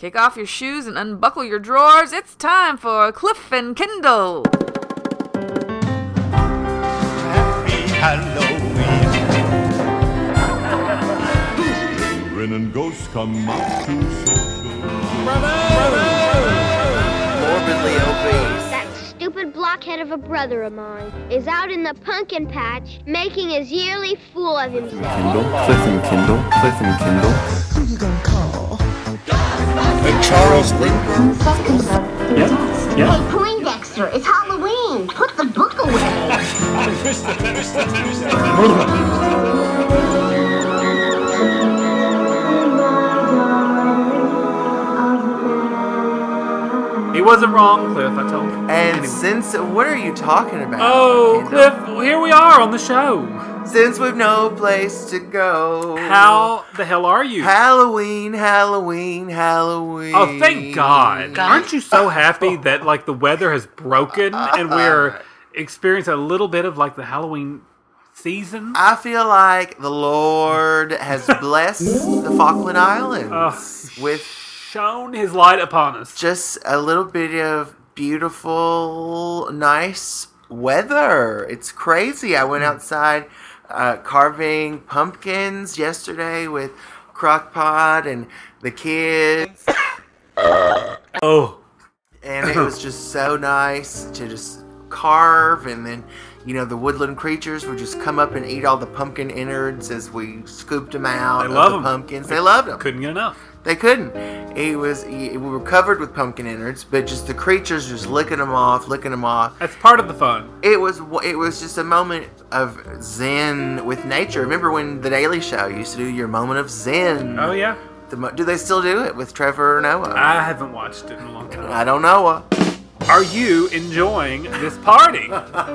Kick off your shoes and unbuckle your drawers. It's time for Cliff and Kendall. Happy Halloween. Grin and ghosts come out to social. Morbidly obese. That stupid blockhead of a brother of mine is out in the pumpkin patch making his yearly fool of himself. Cliff and Kendall. Who you gonna call? And Charles Lindbergh. Hey, Poindexter, it's Halloween. Put the book away. He wasn't wrong, Cliff, I told you. And since, what are you talking about? Oh, Kendall? Cliff, here we are on the show. Since we've no place to go. How the hell are you? Halloween. Oh, thank God. Aren't you so happy that, like, the weather has broken and we're experiencing a little bit of, like, the Halloween season? I feel like the Lord has blessed the Falkland Islands with shown his light upon us. just a little bit of beautiful, nice weather. It's crazy. I went outside carving pumpkins yesterday with Crock-Pot and the kids. Oh. And it was just so nice to just carve, and then, you know, the woodland creatures would just come up and eat all the pumpkin innards as we scooped them out. They love the them. pumpkins. They loved them. Couldn't get enough. They couldn't. We were covered with pumpkin innards, but just the creatures just licking them off. That's part of the fun. It was just a moment of zen with nature. Remember when The Daily Show used to do your moment of zen? Oh, yeah. Do they still do it with Trevor Noah? I haven't watched it in a long time. I don't know. Are you enjoying this party?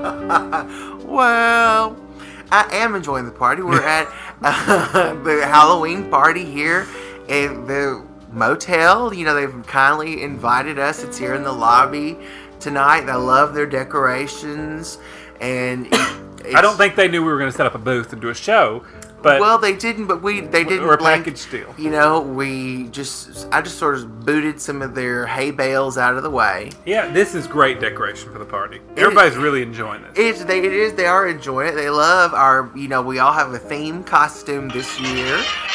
Well, I am enjoying the party. We're at the Halloween party here at the motel. You know, they've kindly invited us. It's here in the lobby tonight. I love their decorations. And I don't think they knew we were going to set up a booth and do a show. But well, they didn't, but they didn't. We're a blink. package deal. You know, I just sort of booted some of their hay bales out of the way. Yeah, this is great decoration for the party. Everybody's really enjoying this. They are enjoying it. They love our, you know, we all have a theme costume this year.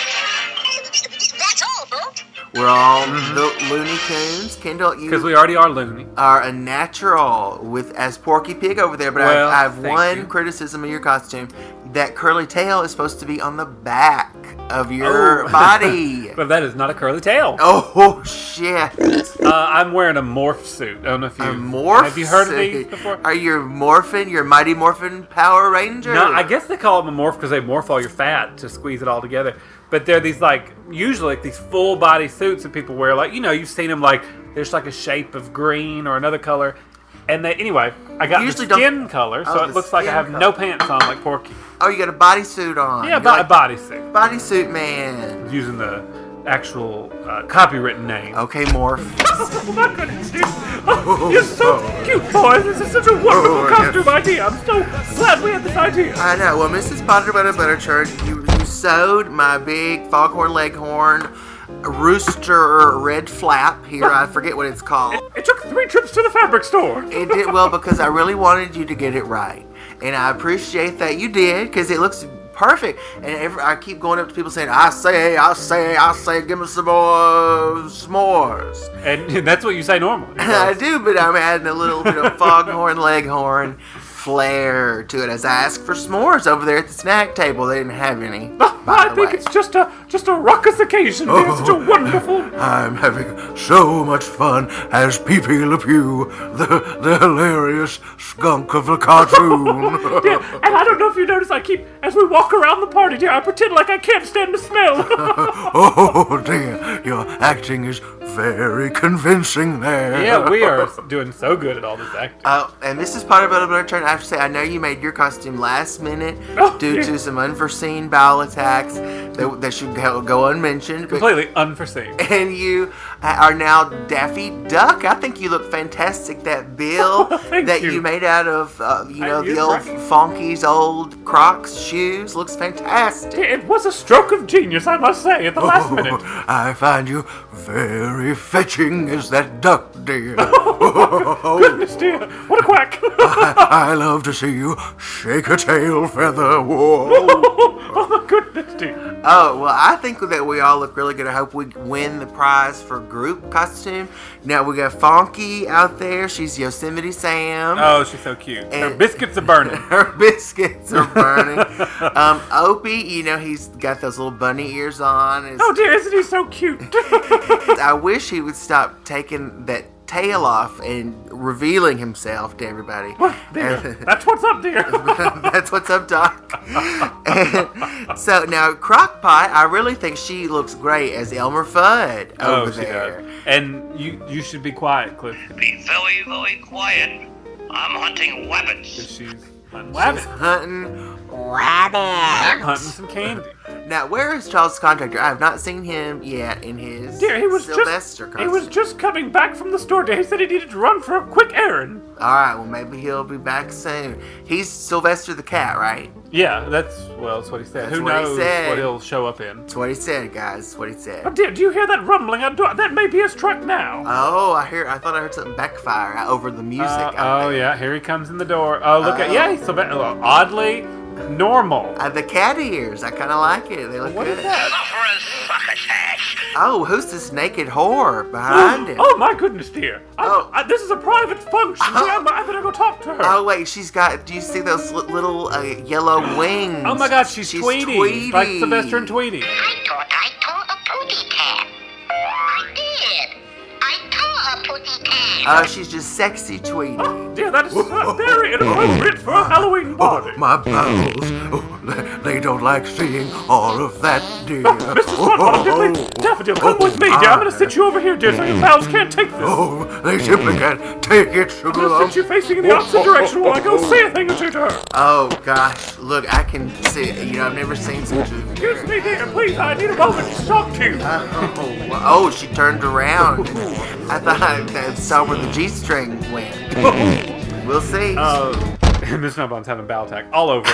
That's all, huh? We're all the Looney Tunes. Kendall, you Because we already are loony. are a natural as Porky Pig over there, but Well, I have thank one you. criticism of your costume. That curly tail is supposed to be on the back of your body. But that is not a curly tail. Oh, shit. I'm wearing a morph suit. I don't know if you... A morph Have you heard of suit? these before? Are you morphin? Your Mighty Morphin Power Ranger? No, I guess they call them a morph because they morph all your fat to squeeze it all together. But they're these, like, usually like these full body suits that people wear. Like, you know, you've seen them, like, there's like a shape of green or another color. And anyway, I got Usually the skin color, so it the looks like I skin have color. no pants on like Porky. Oh, you got a bodysuit on. Yeah, You're a like bodysuit. bodysuit man. Using the actual copywritten name. Okay, Morph. Oh my goodness, you're so cute, boys. This is such a wonderful costume idea. I'm so glad we had this idea. I know. Well, Mrs. Potter Butterchurch, you sewed my big foghorn leghorn rooster red flap here. I forget what it's called. It took 3 trips to the fabric store. It did well because I really wanted you to get it right, and I appreciate that you did because it looks perfect. And I keep going up to people saying, I say, give me some more s'mores. And that's what you say normally. I do, but I'm adding a little bit of foghorn leghorn flair to it as I asked for s'mores over there at the snack table. They didn't have any. I think it's just a raucous occasion. It's such a wonderful. I'm having so much fun as Pee-Pee Le Pew, the hilarious skunk of the cartoon. Yeah, and I don't know if you notice, as we walk around the party, dear, I pretend like I can't stand the smell. Oh dear, your acting is very convincing there. Yeah, we are doing so good at all this acting. And this is part of another turn. I have to say, I know you made your costume last minute due to some unforeseen bowel attacks that should go unmentioned. Completely unforeseen. And you are now Daffy Duck. I think you look fantastic. That bill that you made out of, the old Fonky's old Crocs shoes looks fantastic. It was a stroke of genius, I must say, at the last minute. I find you very me fetching as that duck did. Goodness dear, what a quack! I love to see you shake a tail feather. Whoa. Oh my goodness dear. Oh, well, I think that we all look really good. I hope we win the prize for group costume. Now, we got Fonky out there. She's Yosemite Sam. Oh, she's so cute. Her And- biscuits are burning. Her biscuits are burning. Opie, he's got those little bunny ears on. Oh dear, isn't he so cute? I wish he would stop taking that tail off and revealing himself to everybody. What, dear? That's what's up, dear. That's what's up, Doc. And so now, Crockpot, I really think she looks great as Elmer Fudd over she there. does. And you should be quiet, Cliff. Be very, very quiet. I'm hunting rabbits. She's hunting She's rabbit. hunting. Hunting some candy. Now, where is Charles Contractor? I have not seen him yet in his Dear, he was Sylvester just he was costume. just coming back from the store. He said he needed to run for a quick errand. All right, well, maybe he'll be back soon. He's Sylvester the cat, right? Yeah, that's what he said. That's Who what he knows said. what he'll show up in? That's what he said, guys. That's what he said. Oh dear, do you hear that rumbling? That may be his truck now. Oh, I thought I heard something backfire over the music. out Oh there. yeah, here he comes in the door. Oh look at he's oddly normal. The cat ears. I kind of like it. They look What good. is that? For a succotash. Oh, who's this naked whore behind him? Oh my goodness, dear! Oh. This is a private function. I better go talk to her. Oh, wait, she's got. Do you see those little yellow wings? Oh my God, she's Tweety, like Sylvester and Tweety. I thought I saw a pooty cat. I did. I saw a pooty cat. She's just sexy Tweety. Oh, dear, that is very inappropriate for a Halloween party. My bowels, they don't like seeing all of that, dear. Mrs. Swanbottom, Daffodil, come with me, dear. I'm going to sit you over here, dear, so your pals can't take this. Oh, they simply can't take it, I'm sugar going to lump. sit you facing in the opposite direction while I go say a thing or two to her. Oh gosh, look, I can see. I've never seen such a. Excuse me, dear, please, I need a moment to talk to you. Oh, she turned around. I thought I saw where the G-string went. We'll see. Miss Snowball's having bowel attack all over.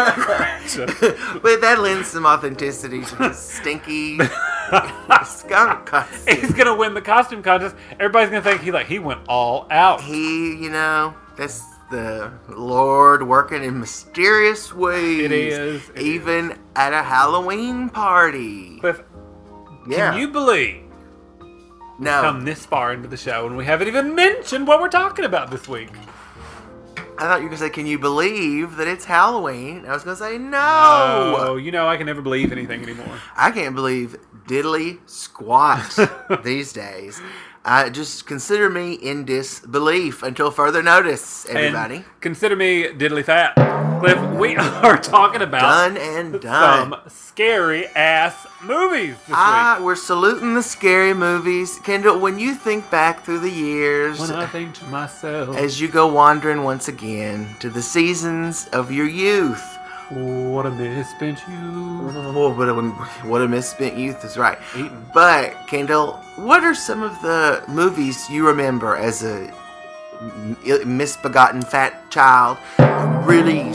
But that lends some authenticity to this stinky skunk costume. He's going to win the costume contest. Everybody's going to think he went all out. That's the Lord working in mysterious ways. It is. Even at a Halloween party. Cliff, Yeah. can you believe No. come this far into the show and we haven't even mentioned what we're talking about this week? I thought you were going to say, can you believe that it's Halloween? I was going to say, no. Oh, I can never believe anything anymore. I can't believe diddly squat these days. Just consider me in disbelief until further notice, everybody. And consider me diddly fat. Cliff, we are talking about Done and done. some scary ass movies this week. We're saluting the scary movies. Kendall, when you think back through the years, When I think to myself, as you go wandering once again to the seasons of your youth, what a misspent youth. oh, what a misspent youth is right. Eaten. But, Kendall, what are some of the movies you remember as a misbegotten fat child really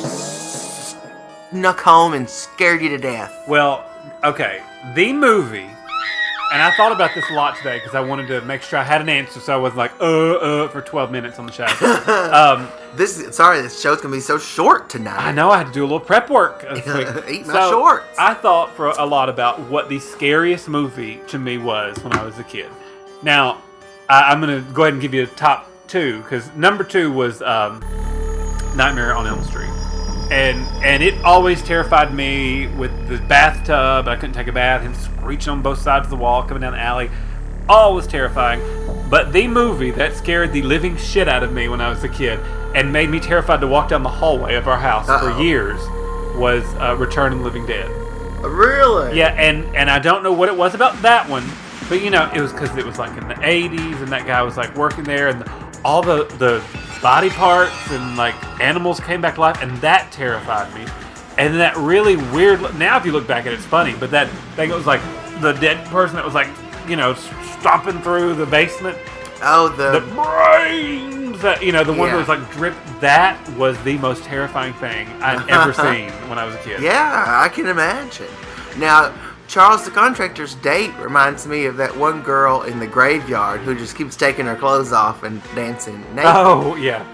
snuck home and scared you to death? Well, okay, the movie, and I thought about this a lot today because I wanted to make sure I had an answer so I wasn't like, for 12 minutes on the show. This show's gonna be so short tonight. I know I had to do a little prep work this week. Eat my shorts. I thought for a lot about what the scariest movie to me was when I was a kid. Now, I'm going to go ahead and give you a top two, because number 2 was Nightmare on Elm Street. And it always terrified me with the bathtub. I couldn't take a bath. Him screeching on both sides of the wall, coming down the alley. Always terrifying. But the movie that scared the living shit out of me when I was a kid and made me terrified to walk down the hallway of our house for years was Return of the Living Dead. Really? Yeah, and I don't know what it was about that one, but it was because it was like in the 80s and that guy was like working there and all the body parts and like animals came back to life, and that terrified me. And that really weird, now if you look back at it, it's funny, but that thing, it was like the dead person that was like, stomping through the basement. Oh, The brains! That, the one Yeah. that was like drip. That was the most terrifying thing I'd ever seen when I was a kid. Yeah, I can imagine. Now, Charles the Contractor's date reminds me of that one girl in the graveyard who just keeps taking her clothes off and dancing naked. Oh, yeah.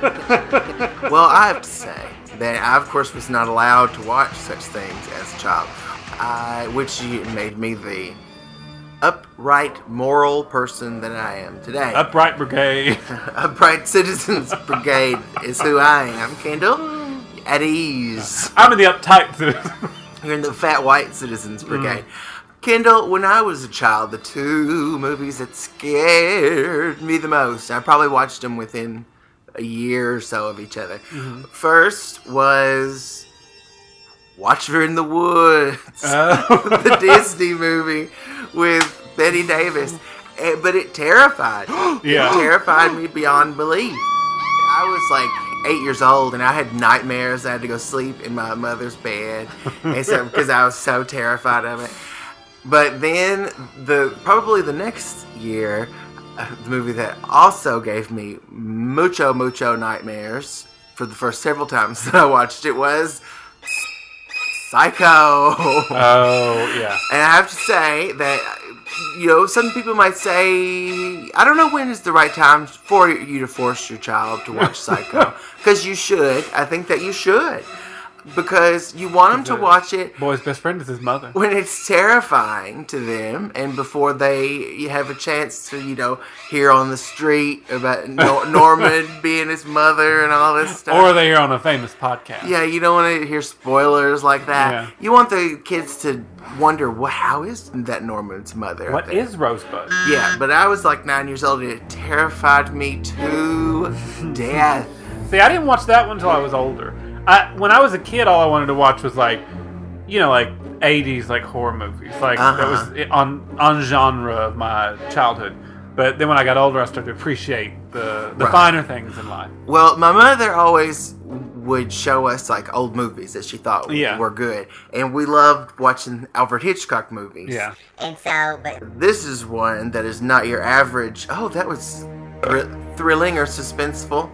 Well, I have to say that I, of course, was not allowed to watch such things as a child, which made me the upright, moral person that I am today. Upright Brigade. Upright Citizens Brigade is who I am. Kendall, at ease. I'm in the uptight citizen. You're in the Fat White Citizens Brigade. Kendall, when I was a child, the two movies that scared me the most, I probably watched them within a year or so of each other. First was Watcher in the Woods, the Disney movie with Betty Davis. But it terrified me. Yeah. It terrified me beyond belief. I was like 8 years old and I had nightmares. I had to go sleep in my mother's bed and so, because I was so terrified of it. But then probably the next year, the movie that also gave me mucho nightmares for the first several times that I watched it was Psycho. Oh, yeah. And I have to say that, you know, some people might say, I don't know when is the right time for you to force your child to watch Psycho. Because you should. I think that you should. Because you want them to watch it. Boy's best friend is his mother. When it's terrifying to them, and before they have a chance to, you know, hear on the street about Norman being his mother and all this stuff. Or they hear on a famous podcast. Yeah, you don't want to hear spoilers like that. Yeah. You want the kids to wonder, well, how is that Norman's mother? What is Rosebud? Yeah, but I was like 9 years old and it terrified me to death. See, I didn't watch that one until I was older. When I was a kid, all I wanted to watch was like, you know, like 80s like horror movies. Like that was on genre of my childhood. But then when I got older, I started to appreciate the finer things in life. Well, my mother always would show us like old movies that she thought were good, and we loved watching Alfred Hitchcock movies. Yeah. And so, but This is one that is not your average. Oh, that was thrilling or suspenseful.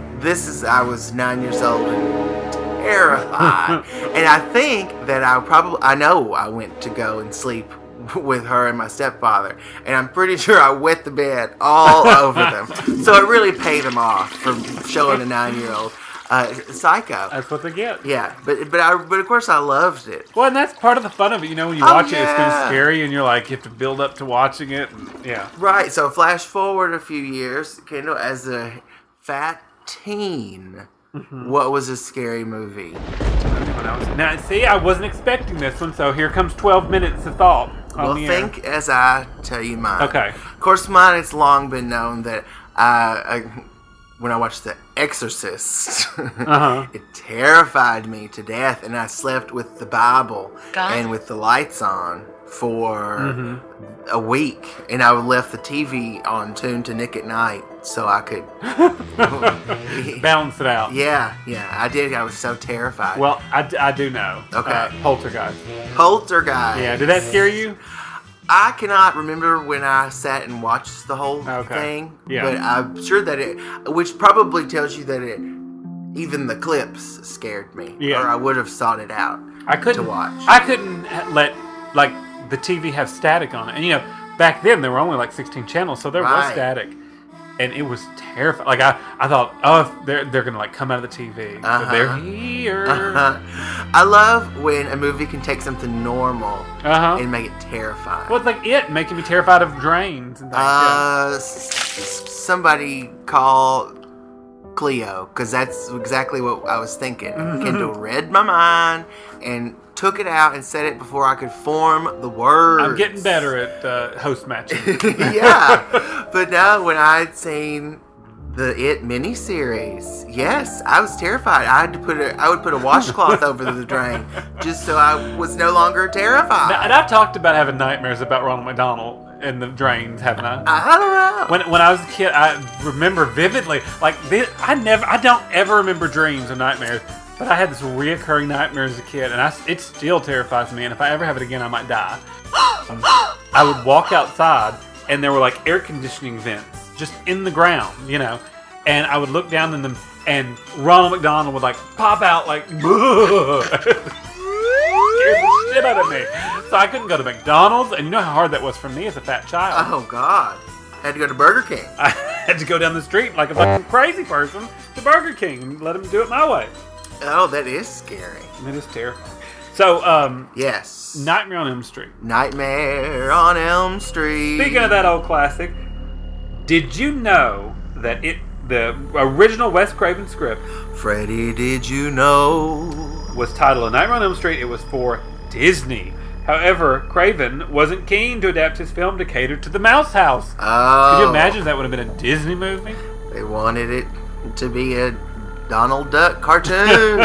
I was 9 years old and terrified. And I think that I know I went to go and sleep with her and my stepfather, and I'm pretty sure I wet the bed all over them. So it really paid them off for showing a 9-year-old Psycho. That's what they get. Yeah, but of course I loved it. Well, and that's part of the fun of it. You know, when you watch it, it's kind of scary, and you're like, you have to build up to watching it. And, yeah. Right, so flash forward a few years, Kendall, as a fat teen, what was a scary movie? Now, see, I wasn't expecting this one, so here comes 12 minutes of thought. Well, think as I tell you mine. Okay. Of course, mine, it's long been known that when I watched The Exorcist, it terrified me to death, and I slept with the Bible and with the lights on for a week, and I left the TV on tuned to Nick at Night so I could balance it out. Yeah, I did. I was so terrified. Well, I do know. Okay. Poltergeist. Poltergeist. Yeah, did that scare you? I cannot remember when I sat and watched the whole thing, but I'm sure that which probably tells you that even the clips scared me, or I would have sought it out to watch. I couldn't let the TV have static on it, and you know, back then there were only like 16 channels, so there was static, and it was terrifying. Like I thought, oh, they're gonna like come out of the TV, so they're here. I love when a movie can take something normal and make it terrifying. Well, it's like it making me terrified of drains and things. Somebody call Cleo, because that's exactly what I was thinking. Kendall read my mind and took it out and said it before I could form the words. I'm getting better at host matching. Yeah, but now when I'd seen the It miniseries, yes, I was terrified. I would put a washcloth over the drain just so I was no longer terrified. Now, and I've talked about having nightmares about Ronald McDonald and the drains, haven't I? I don't know. When I was a kid, I remember vividly. Like I don't ever remember dreams or nightmares. But I had this reoccurring nightmare as a kid, and it still terrifies me. And if I ever have it again, I might die. I would walk outside, and there were like air conditioning vents just in the ground, you know. And I would look down in them, and Ronald McDonald would like pop out like, scared the shit out of me. So I couldn't go to McDonald's, and you know how hard that was for me as a fat child. Oh, God. Had to go to Burger King. I had to go down the street like a fucking crazy person to Burger King and let them do it my way. Oh, that is scary. It is terrifying. So, Yes. Nightmare on Elm Street. Nightmare on Elm Street. Speaking of that old classic, did you know that the original Wes Craven script Freddy, did you know? was titled A Nightmare on Elm Street? It was for Disney. However, Craven wasn't keen to adapt his film to cater to the Mouse House. Oh. Could you imagine if that would have been a Disney movie? They wanted it to be a Donald Duck cartoon.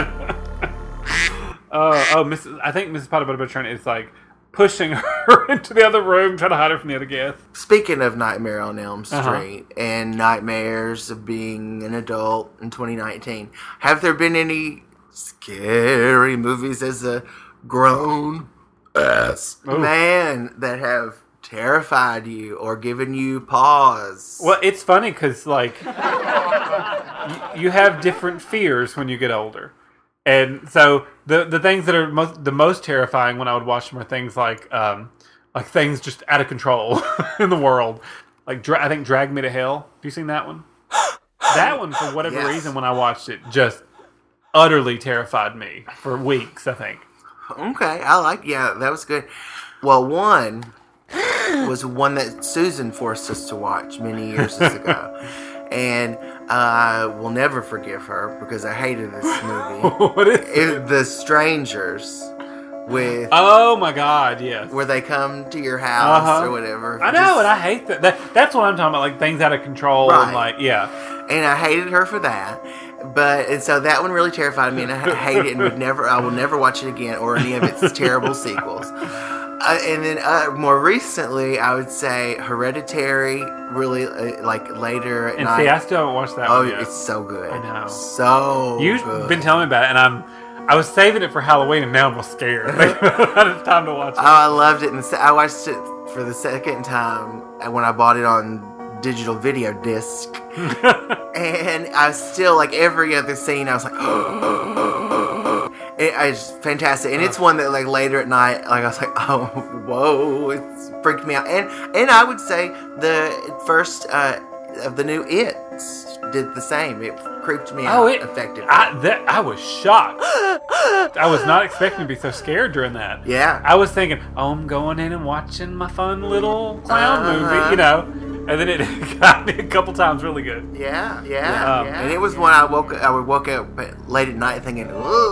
I think Mrs. Potter Butterbutt is like pushing her into the other room, trying to hide her from the other guests. Speaking of Nightmare on Elm Street and nightmares of being an adult in 2019, have there been any scary movies as a grown ass man that have terrified you or given you pause? Well, it's funny because like you have different fears when you get older. And so the things that are the most terrifying when I would watch them are things like things just out of control in the world. Like I think Drag Me to Hell. Have you seen that one? That one, for whatever reason, when I watched it, just utterly terrified me for weeks, I think. Okay, that was good. Well, one was one that Susan forced us to watch many years ago. And I will never forgive her because I hated this movie. What is it? The Strangers with... Oh my God, yes. Where they come to your house or whatever. I know, and I hate that. That's what I'm talking about, like things out of control. Right. And like, yeah. And I hated her for that. And so that one really terrified me, and I hate it, and I will never watch it again or any of its terrible sequels. And then more recently, I would say Hereditary, really like later at night. See, I still haven't watched that one yet. Oh, it's so good. I know. So You've good. been telling me about it, and I was saving it for Halloween, and now I'm scared. It's time to watch it. Oh, I loved it. And I watched it for the second time when I bought it on digital video disc. And I still, like, every other scene, I was like, it's fantastic. And it's one that, like, later at night, like, I was like, oh, whoa, it's freaked me out. And I would say the first of the new It's did the same. It creeped me out effectively. I was shocked. I was not expecting to be so scared during that. Yeah. I was thinking, I'm going in and watching my fun little clown movie, you know. And then it got me a couple times really good. Yeah. And it was when I would woke up late at night thinking,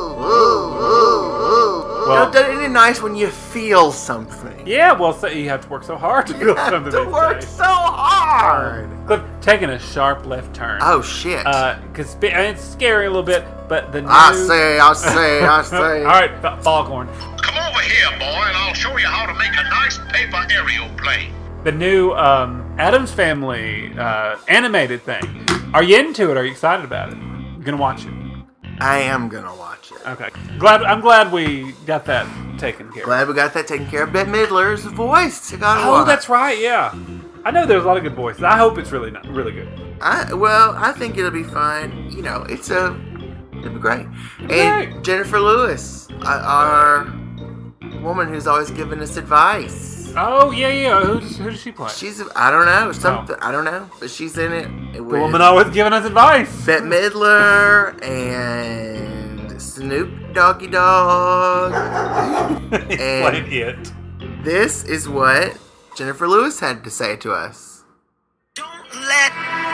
ooh. Well, isn't it nice when you feel something? Yeah, well, so you have to work so hard to feel something. You have to work so hard. Cliff, taking a sharp left turn. Oh, shit. Because it's scary a little bit, but the new... I say. All right, Foghorn. Come over here, boy, and I'll show you how to make a nice paper aerial plane. The new Addams Family animated thing. Are you into it? Are you excited about it? You gonna watch it? I am gonna watch it. Okay. I'm glad we got that taken care of. Glad we got that taken care of. Bette Midler's voice. That's right. Yeah. I know there's a lot of good voices. I hope it's really good. I think it'll be fine. You know, it'll be great. And Jennifer Lewis, our woman who's always giving us advice. Oh yeah. Who does she play? I don't know. I don't know. But she's in it. The woman always giving us advice. Bette Midler and Snoop Doggy Dogg. And it. This is what Jennifer Lewis had to say to us. Don't let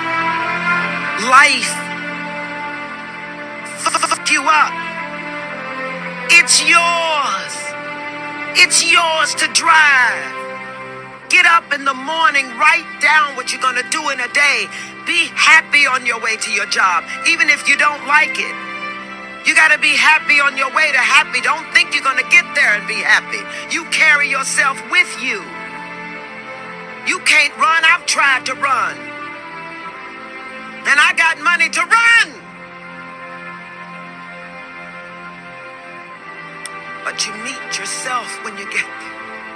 life fuck you up. It's yours. It's yours to drive. Get up in the morning, write down what you're going to do in a day. Be happy on your way to your job, even if you don't like it. You got to be happy on your way to happy. Don't think you're going to get there and be happy. You carry yourself with you. You can't run. I've tried to run. And I got money to run. But you meet yourself when you get there.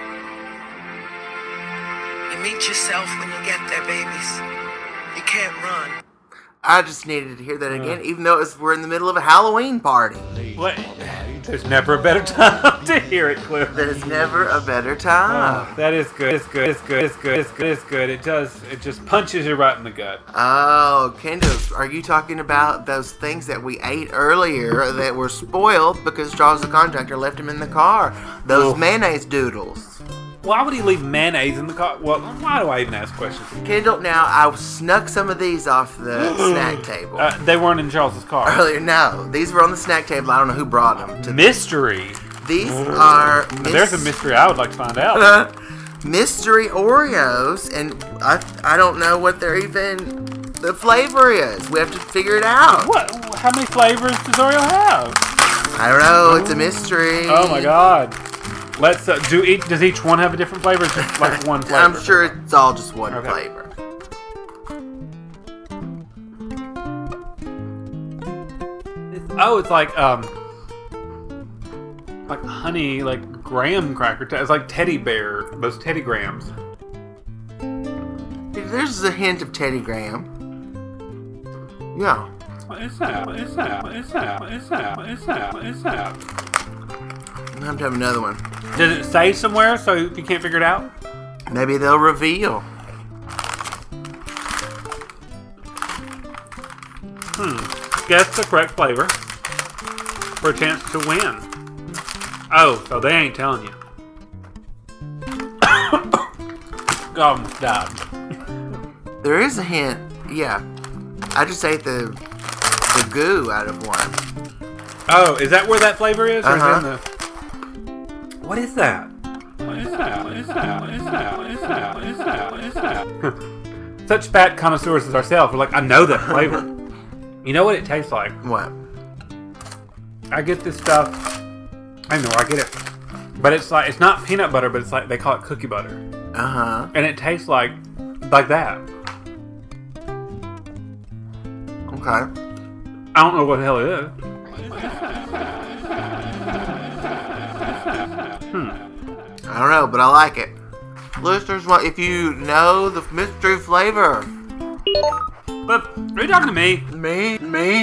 You meet yourself when you get there, babies. You can't run. I just needed to hear that again, even though we're in the middle of a Halloween party. What? There's never a better time to hear it, Cliff. There's never a better time. Oh, that is good. It's good. It's good. It's good. It's good. It's good. It does. It just punches you right in the gut. Oh, Kendall, are you talking about those things that we ate earlier that were spoiled because Charles the Contractor left them in the car? Those mayonnaise doodles. Why would he leave mayonnaise in the car? Well, why do I even ask questions? Kendall, now I snuck some of these off the snack table. They weren't in Charles's car. Earlier, no. These were on the snack table. I don't know who brought them. Mystery. These are... There's a mystery I would like to find out. Mystery Oreos, and I don't know what they're even... the flavor is. We have to figure it out. What? How many flavors does Oreo have? I don't know. It's a mystery. Oh my god. Let's does each one have a different flavor? Or just like one flavor? I'm sure it's all just one flavor. It's like honey, like graham cracker. It's like teddy bear, those Teddy Grahams. There's a hint of Teddy Graham. Yeah. What is that? What is that? What is that? What is that? What is that? What is that? I have to have another one. Does it say somewhere so you can't figure it out? Maybe they'll reveal. Guess the correct flavor for a chance to win. Oh, so they ain't telling you. Almost died. There is a hint. Yeah. I just ate the goo out of one. Oh, is that where that flavor is? Or is it in the... What is that? What is that? What is that? What is that? What is that? What is that? What is that? Such fat connoisseurs as ourselves, we're like, I know that flavor. You know what it tastes like? What? I get this stuff. I know, I get it. But it's like, it's not peanut butter, but it's like, they call it cookie butter. Uh-huh. And it tastes like that. Okay. I don't know what the hell it is. I don't know, but I like it. Listeners, if you know the mystery flavor. But are you talking to me? Me.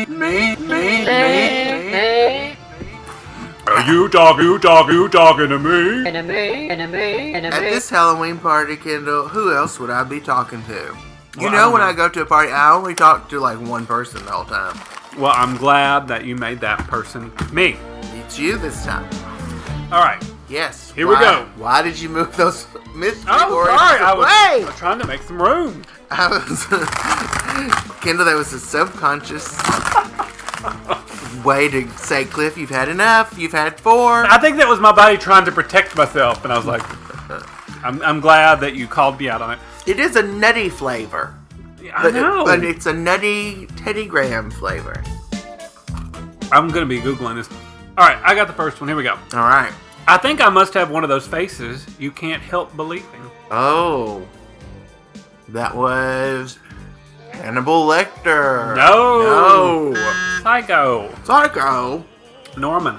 Are you talking to me? At this Halloween party, Kendall, who else would I be talking to? You know, when I go to a party, I only talk to like one person the whole time. Well, I'm glad that you made that person me. It's you this time. All right. Yes. Here we go. Why did you move those mystery Oh, Oreos sorry. I away? was trying to make some room. Kendall, that was a subconscious way to say, Cliff, you've had enough. You've had 4. I think that was my body trying to protect myself, and I was like, I'm glad that you called me out on it. It is a nutty flavor. I know. But it's a nutty Teddy Graham flavor. I'm going to be Googling this. All right, I got the first one. Here we go. All right. I think I must have one of those faces you can't help believing. Oh. That was Hannibal Lecter. No. Psycho. Norman.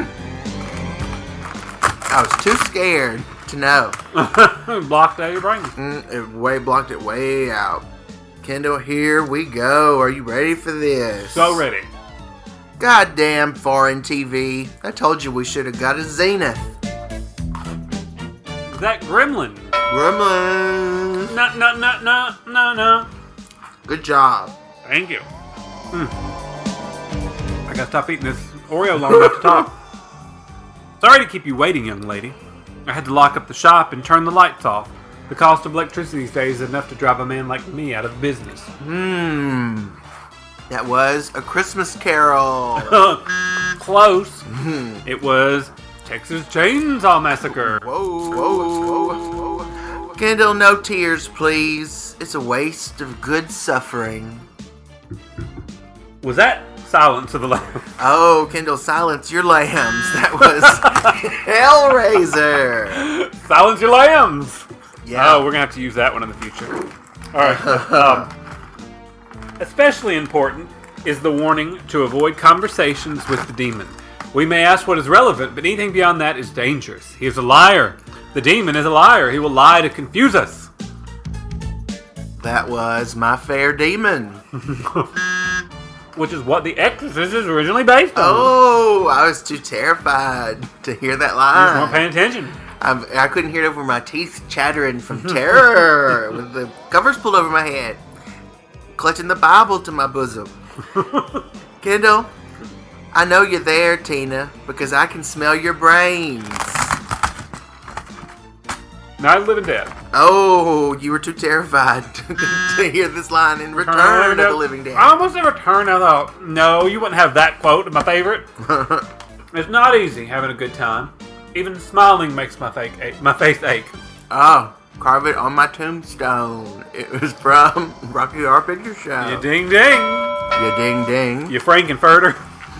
I was too scared to know. Blocked out of your brain. It blocked it way out. Kendall, here we go. Are you ready for this? So ready. Goddamn foreign TV. I told you we should have got a Zenith. Is that Gremlin? Gremlins. No. Good job. Thank you. I gotta stop eating this Oreo long enough to talk. Sorry to keep you waiting, young lady. I had to lock up the shop and turn the lights off. The cost of electricity these days is enough to drive a man like me out of business. That was A Christmas Carol. Close. It was Texas Chainsaw Massacre. Whoa. Kendall, no tears, please. It's a waste of good suffering. Was that Silence of the Lambs? Oh, Kendall, silence your lambs. That was Hellraiser. Silence your lambs. Yeah. Oh, we're gonna have to use that one in the future. All right. Especially important is the warning to avoid conversations with the demon. We may ask what is relevant, but anything beyond that is dangerous. He is a liar. The demon is a liar. He will lie to confuse us. That was My Fair Demon. which is what The Exorcist is originally based on. Oh, I was too terrified to hear that You just weren't line. paying attention. I couldn't hear it over my teeth chattering from terror with the covers pulled over my head. Clutching the Bible to my bosom. Kendall, I know you're there, Tina, because I can smell your brains. Night of the Living Dead. Oh, you were too terrified to hear this line in Return of the Living Dead. I almost never Return. I thought, no, you wouldn't have that quote, my favorite. It's not easy having a good time. Even smiling makes my face ache. Oh, carve it on my tombstone. It was from Rocky Horror Picture Show. You ding ding. You ding ding. You Frankenfurter.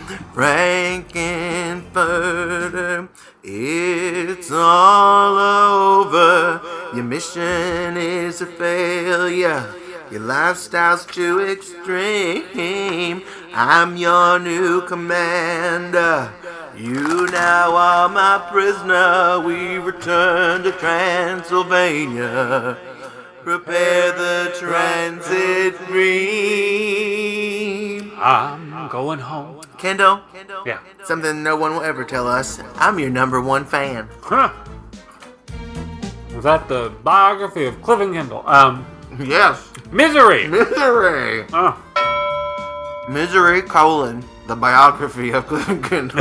Frankenfurter, it's all over. Your mission is a failure. Your lifestyle's too extreme. I'm your new commander. You now are my prisoner. We return to Transylvania. Prepare the transit dream. I'm going home. Kendall, Yeah. something no one will ever tell us. I'm your #1 fan. Huh. Was that the biography of Cliff and Kendall? Yes. Misery. Misery. Oh. Misery, the biography of Cliff and Kendall.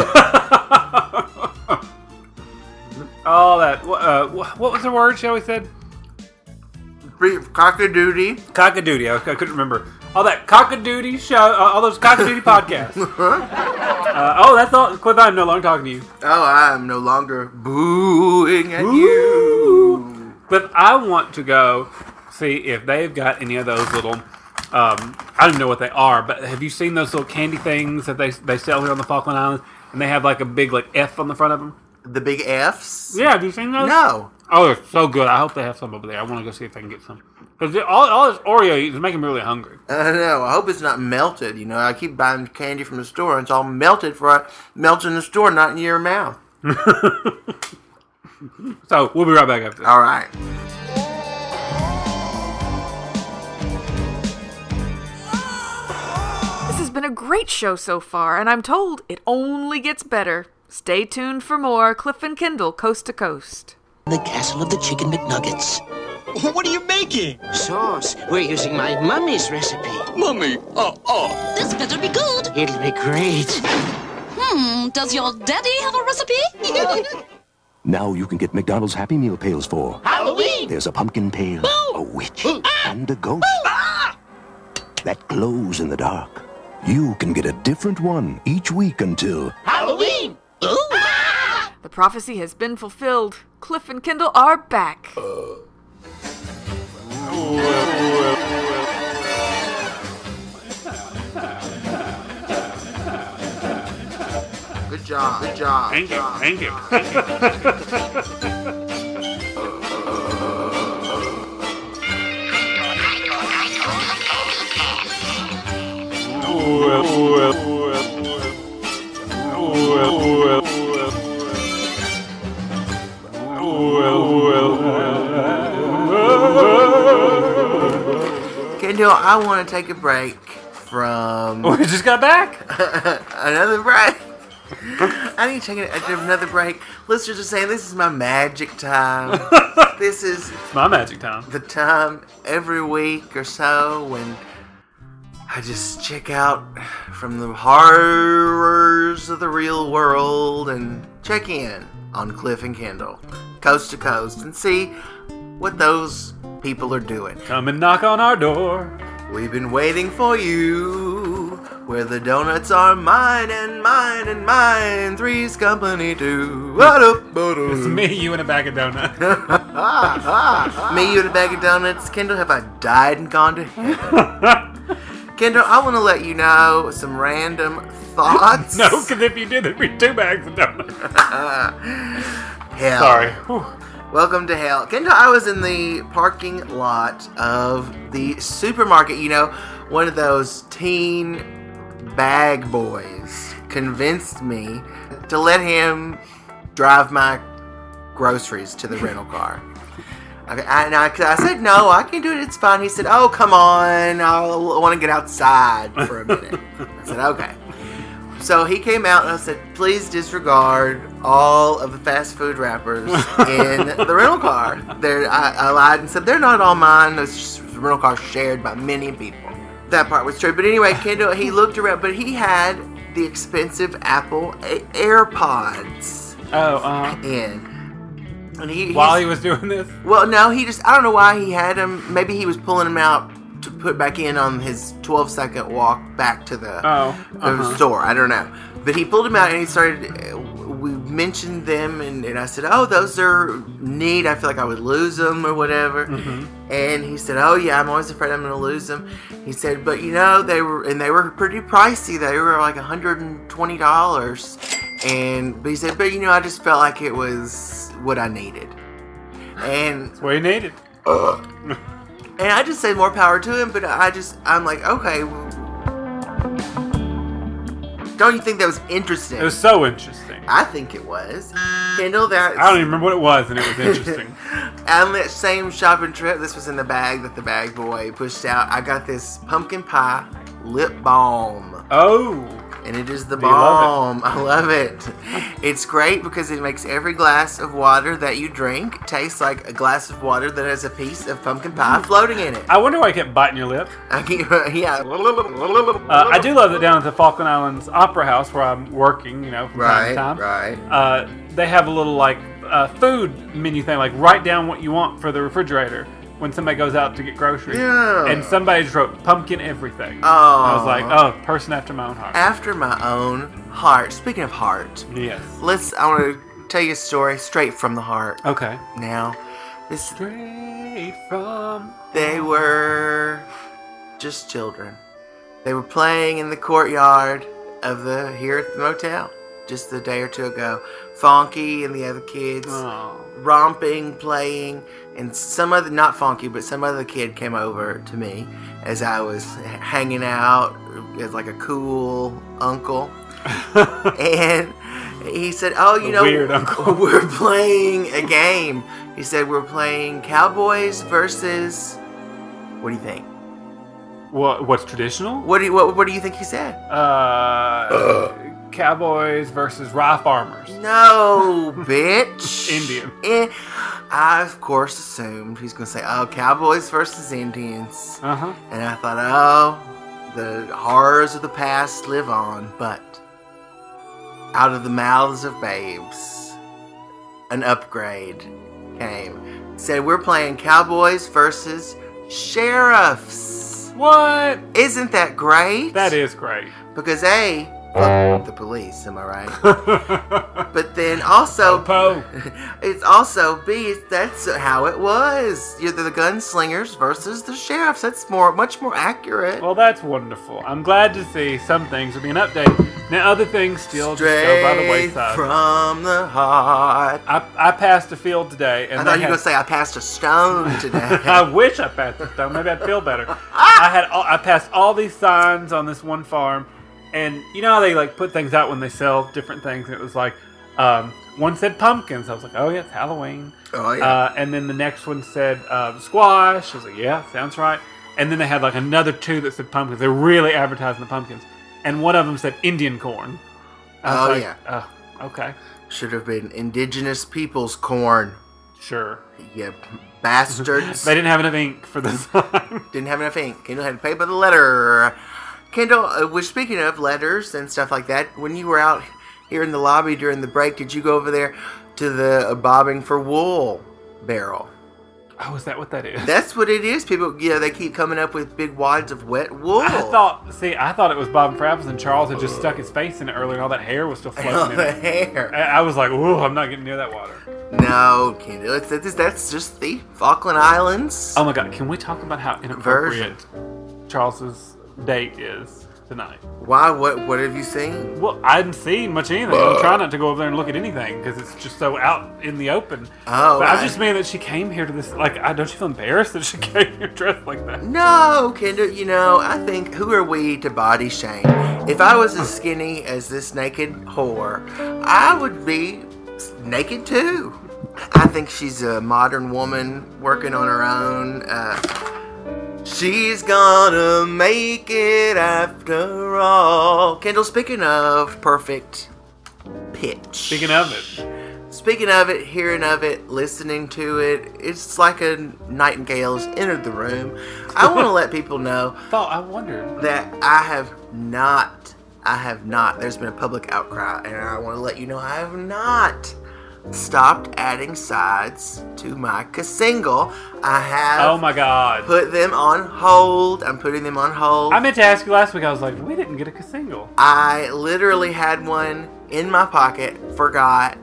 All that. What was the word she always said? Cockadoodie. Cockadoodie. I couldn't remember. All that cockadoodie show. All those cockadoodie podcasts. That's all. Cliff, I'm no longer talking to you. Oh, I'm no longer booing at you. But I want to go see if they've got any of those little. I don't even know what they are, but have you seen those little candy things that they sell here on the Falkland Islands? And they have like a big F on the front of them. The big F's? Yeah, have you seen those? No. Oh, they're so good. I hope they have some over there. I want to go see if I can get some. Because all this Oreo is making me really hungry. I know. I hope it's not melted. You know, I keep buying candy from the store, and it's all melted for it melts in the store, not in your mouth. So, we'll be right back after this. All right. This has been a great show so far, and I'm told it only gets better. Stay tuned for more Cliff and Kendall Coast to Coast. The Castle of the Chicken McNuggets. What are you making? Sauce. We're using my mummy's recipe. Mummy, This better be good. It'll be great. Does your daddy have a recipe? Now you can get McDonald's Happy Meal pails for Halloween. There's a pumpkin pail, a witch, and a ghost that glows in the dark. You can get a different one each week until Halloween. The prophecy has been fulfilled. Cliff and Kendall are back. Good job. Good job. Thank you. Thank you. Kendall, I want to take a break from... We just got back. Another break. I need to take another break. Listeners are saying this is my magic time. This is my magic time. The time every week or so when I just check out from the horrors of the real world and check in on Cliff and Kendall, coast to coast, and see what those people are doing. Come and knock on our door. We've been waiting for you, where the donuts are mine and mine and mine. Three's company too. It's me, you, and a bag of donuts. Me, you, and a bag of donuts. Kendall, have I died and gone to heaven? Kendall, I want to let you know some random thoughts. No, because if you did, there'd be 2 bags of donuts. Hell. Sorry. Welcome to hell. Kendall, I was in the parking lot of the supermarket. You know, one of those teen bag boys convinced me to let him drive my groceries to the rental car. Okay, cause I said, no, I can do it. It's fine. He said, oh, come on. I want to get outside for a minute. I said, okay. So he came out and I said, please disregard all of the fast food wrappers in the rental car. I lied and said, they're not all mine. Those rental cars shared by many people. That part was true. But anyway, Kendall, he looked around, but he had the expensive Apple AirPods in. And while he was doing this? Well, no, I don't know why he had them. Maybe he was pulling them out to put back in on his 12-second walk back to the store. I don't know. But he pulled them out and he started, we mentioned them and I said, oh, those are neat. I feel like I would lose them or whatever. Mm-hmm. And he said, oh, yeah, I'm always afraid I'm going to lose them. He said, but they were pretty pricey. They were like $120. But he said, but I just felt like it was what I needed. And that's what he needed. And I just said more power to him, but I'm like, okay. Don't you think that was interesting? It was so interesting. I think it was. Kendall, I don't even remember what it was, and it was interesting. On that same shopping trip, this was in the bag that the bag boy pushed out. I got this pumpkin pie lip balm. Oh. And it is the bomb. I love it. It's great because it makes every glass of water that you drink taste like a glass of water that has a piece of pumpkin pie floating in it. I wonder why I kept biting your lip. Yeah. I do love that down at the Falkland Islands Opera House where I'm working, from time to time. Right. They have a little food menu thing, write down what you want for the refrigerator when somebody goes out to get groceries. Yeah. And somebody just wrote pumpkin everything. Oh. I was like, person after my own heart. After my own heart. Speaking of heart. Yes. I want to tell you a story straight from the heart. Okay. Now, straight from... They were just children. They were playing in the courtyard of here at the motel just a day or two ago. Fonky and the other kids romping, playing, and not Fonky, but some other kid came over to me as I was hanging out as like a cool uncle. And he said, oh, weird uncle. We're playing a game. He said, we're playing Cowboys versus, what do you think? What's traditional? What do you think he said? Cowboys versus rye farmers. No, bitch. Indian. I, of course, assumed he's going to say, oh, Cowboys versus Indians. Uh-huh. And I thought, oh, the horrors of the past live on. But out of the mouths of babes, an upgrade came. Said, we're playing Cowboys versus sheriffs. What? Isn't that great? That is great. Because A, fuck the police, am I right? But then also, it's also B, that's how it was. You're the gunslingers versus the sheriffs. That's much more accurate. Well, that's wonderful. I'm glad to see some things are being updated. Now, other things still just go by the wayside. From the heart. I passed a field today. And I thought you were going to say I passed a stone today. I wish I passed a stone. Maybe I'd feel better. I passed all these signs on this one farm. And you know how they put things out when they sell different things? It was one said pumpkins. I was like, oh yeah, it's Halloween. Oh yeah. And then the next one said squash. I was like, yeah, sounds right. And then they had another two that said pumpkins. They're really advertising the pumpkins. And one of them said Indian corn. Yeah. Oh, okay. Should have been indigenous people's corn. Sure. You bastards. They didn't have enough ink for this time. Didn't have enough ink. Kendall had to pay by the letter. Kendall, speaking of letters and stuff like that, when you were out here in the lobby during the break, did you go over there to the Bobbing for Wool barrel? Oh, is that what that is? That's what it is. People, they keep coming up with big wads of wet wool. I thought it was Bobbing for Apples, and Charles had just stuck his face in it earlier, and all that hair was still floating in it. Hair. I was like, ooh, I'm not getting near that water. No, Kendall, that's just the Falkland Islands. Oh my God, can we talk about how inappropriate Charles's date is tonight? Why? What have you seen? Well, I hadn't seen much anything. I'm trying not to go over there and look at anything because it's just so out in the open. Oh, but I was just mad that she came here to this. Don't you feel embarrassed that she came here dressed like that? No, Kendall. I think who are we to body shame? If I was as skinny as this naked whore, I would be naked too. I think she's a modern woman working on her own. She's gonna make it after all. Kendall, speaking of perfect pitch. Speaking of it, hearing of it, listening to it, it's like a nightingale's entered the room. I want to let people know I wondered that I have not, there's been a public outcry, and I want to let you know I have not stopped adding sides to my single. I have oh my God. put them on hold. I'm putting them on hold. I meant to ask you last week. I was like, we didn't get a single. I literally had one in my pocket, forgot.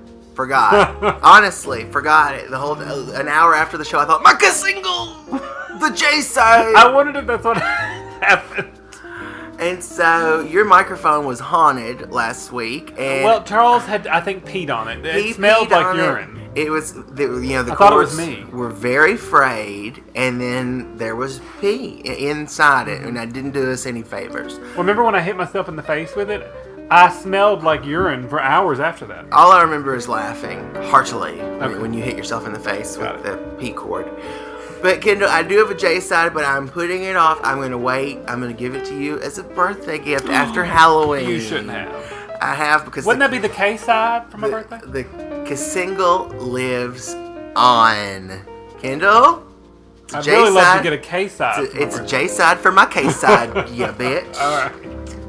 Honestly, forgot it. The whole an hour after the show, I thought, my single, the J side. I wondered if that's what happened. And so your microphone was haunted last week, and well, Charles had, I think, peed on it. It smelled like urine. It was, the I thought it was me. Were very frayed, and then there was pee inside it, and that didn't do us any favors. Remember when I hit myself in the face with it? I smelled like urine for hours after that. All I remember is laughing heartily when you hit yourself in the face with the pee cord. But Kendall, I do have a J side, but I'm putting it off. I'm going to wait. I'm going to give it to you as a birthday gift after Halloween. You shouldn't have. I have because wouldn't that be the K side for my birthday? The single lives on. Kendall, I'd really love to get a K side. It's a J side for my K side, you bitch. All right.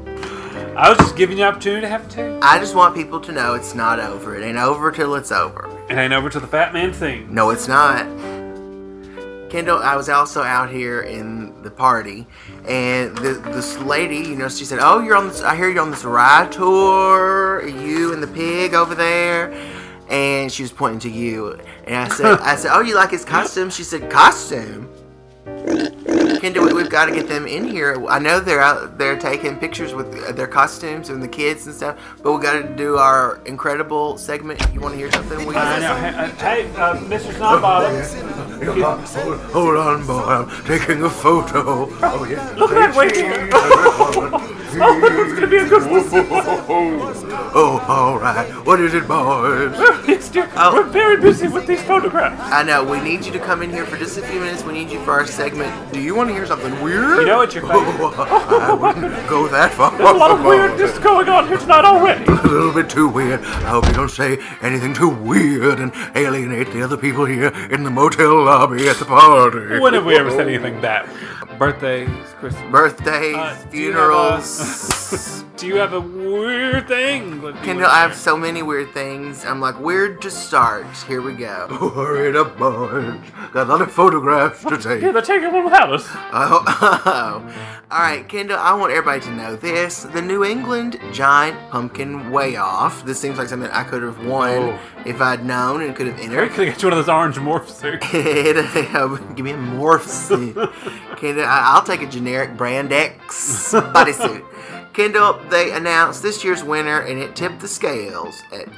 I was just giving you an opportunity to have two. I just want people to know it's not over. It ain't over till it's over. It ain't over till the fat man sings. No, it's not. Kendall, I was also out here in the party, and this lady, she said, "Oh, I hear you're on this ride tour. You and the pig over there." And she was pointing to you, and I said, "Oh, you like his costume?" She said, "Costume?" Kendall, we've got to get them in here. I know they're out there taking pictures with their costumes and the kids and stuff, but we got to do our incredible segment. You want to hear something? I know. Hey, Mr. Snodbottom. Hold on, boy. I'm taking a photo. Oh, yeah. Look at that way. Oh, this one's going to be a good one. Oh, all right. What is it, boys? We're very busy with these photographs. I know. We need you to come in here for just a few minutes. We need you for our segment. Do you want to hear something weird? You know it's your favorite. I wouldn't go that far. There's a lot of weirdness going on here tonight already. A little bit too weird. I hope you don't say anything too weird and alienate the other people here in the motel lobby at the party. When have we ever said anything that weird? Birthdays, Christmas. Birthdays, funerals. Do you have a weird thing? Kendall, I have so many weird things. I'm like, weird to start. Here we go. Hurry up, boys. Got a lot of photographs to take. Yeah, they're taking one without us. Oh. All right, Kendall, I want everybody to know this. The New England Giant Pumpkin Way Off. This seems like something I could have won if I'd known and could have entered. I could get you one of those orange morph suits. Give me a morph suit. Kendall, I'll take a generic Brand X bodysuit. Kendall, they announced this year's winner, and it tipped the scales at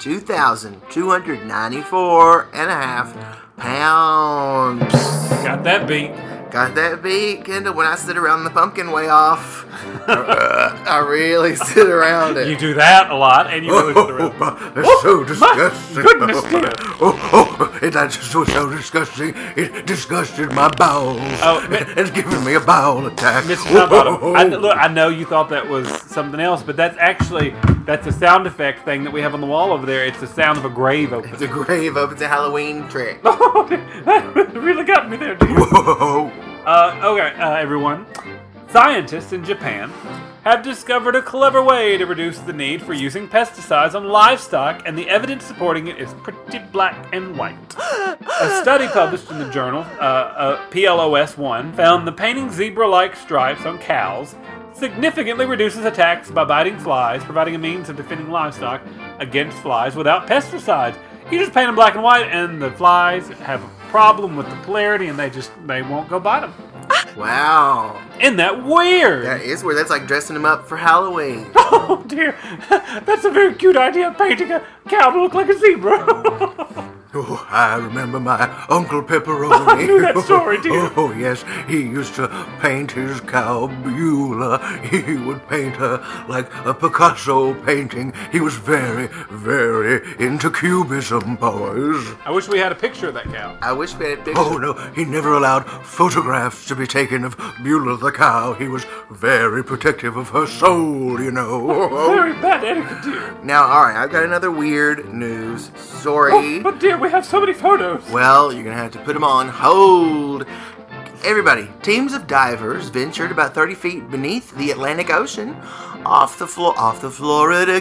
2,294.5 pounds. Got that beat. Got that beat, Kendall. When I sit around the pumpkin way off, I really sit around it. You do that a lot, and you really sit around. That's so disgusting. My goodness, dear. That's so disgusting. It disgusted my bowels. It's giving me a bowel attack. Mr. Snodbottom, look, I know you thought that was something else, but that's a sound effect thing that we have on the wall over there. It's the sound of a grave opening. It's a grave opening. It's a Halloween trick. That really got me there, dude. Whoa. Okay, everyone. Scientists in Japan have discovered a clever way to reduce the need for using pesticides on livestock, and the evidence supporting it is pretty black and white. A study published in the journal PLOS One found the painting zebra-like stripes on cows significantly reduces attacks by biting flies, providing a means of defending livestock against flies without pesticides. You just paint them black and white, and the flies have a problem with the polarity, and they won't go bite them. Wow. Isn't that weird? That is weird. That's like dressing them up for Halloween. Oh, dear. That's a very cute idea, painting a cow to look like a zebra. Oh, I remember my Uncle Pepperoni. I knew that story, dear. Oh, yes. He used to paint his cow Beulah. He would paint her like a Picasso painting. He was very, very into cubism, boys. I wish we had a picture of that cow. I wish we had a picture. Oh, no. He never allowed photographs to be taken of Beulah the cow. He was very protective of her soul, you know. Very bad etiquette, dear. Now, all right, I've got another weird news story. But dear, we have so many photos. Well, you're going to have to put them on hold. Everybody, teams of divers ventured about 30 feet beneath the Atlantic Ocean off the Florida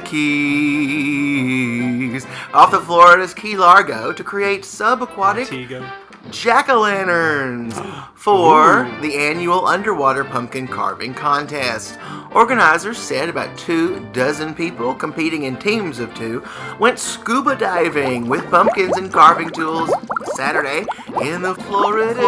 Keys. Off the Florida's Key Largo to create subaquatic jack-o'-lanterns for the annual underwater pumpkin carving contest. Organizers said about 24 people competing in teams of 2 went scuba diving with pumpkins and carving tools Saturday in the Florida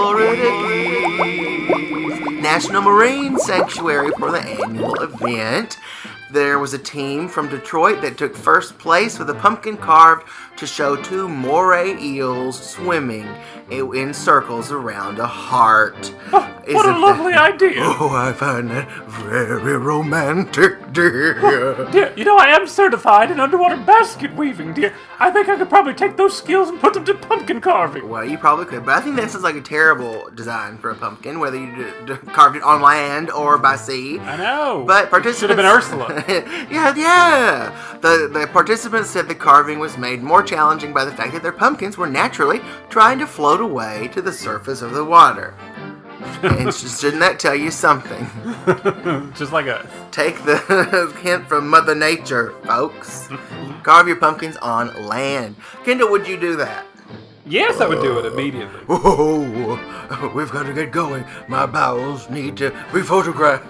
Keys National Marine Sanctuary for the annual event. There was a team from Detroit that took first place with a pumpkin carved to show 2 moray eels swimming in circles around a heart. What a lovely idea. Oh, I find that very romantic, dear. Dear, you know, I am certified in underwater basket weaving, dear. I think I could probably take those skills and put them to pumpkin carving. Well, you probably could, but I think that sounds like a terrible design for a pumpkin, whether you carved it on land or by sea. I know. But participants... Should have been Ursula. yeah. The participants said the carving was made more challenging by the fact that their pumpkins were naturally trying to float away to the surface of the water. And shouldn't that tell you something? Just like us. Take the hint from Mother Nature, folks. Carve your pumpkins on land. Kendall, would you do that? Yes, I would do it immediately. Oh, we've got to get going. My bowels need to be photographed.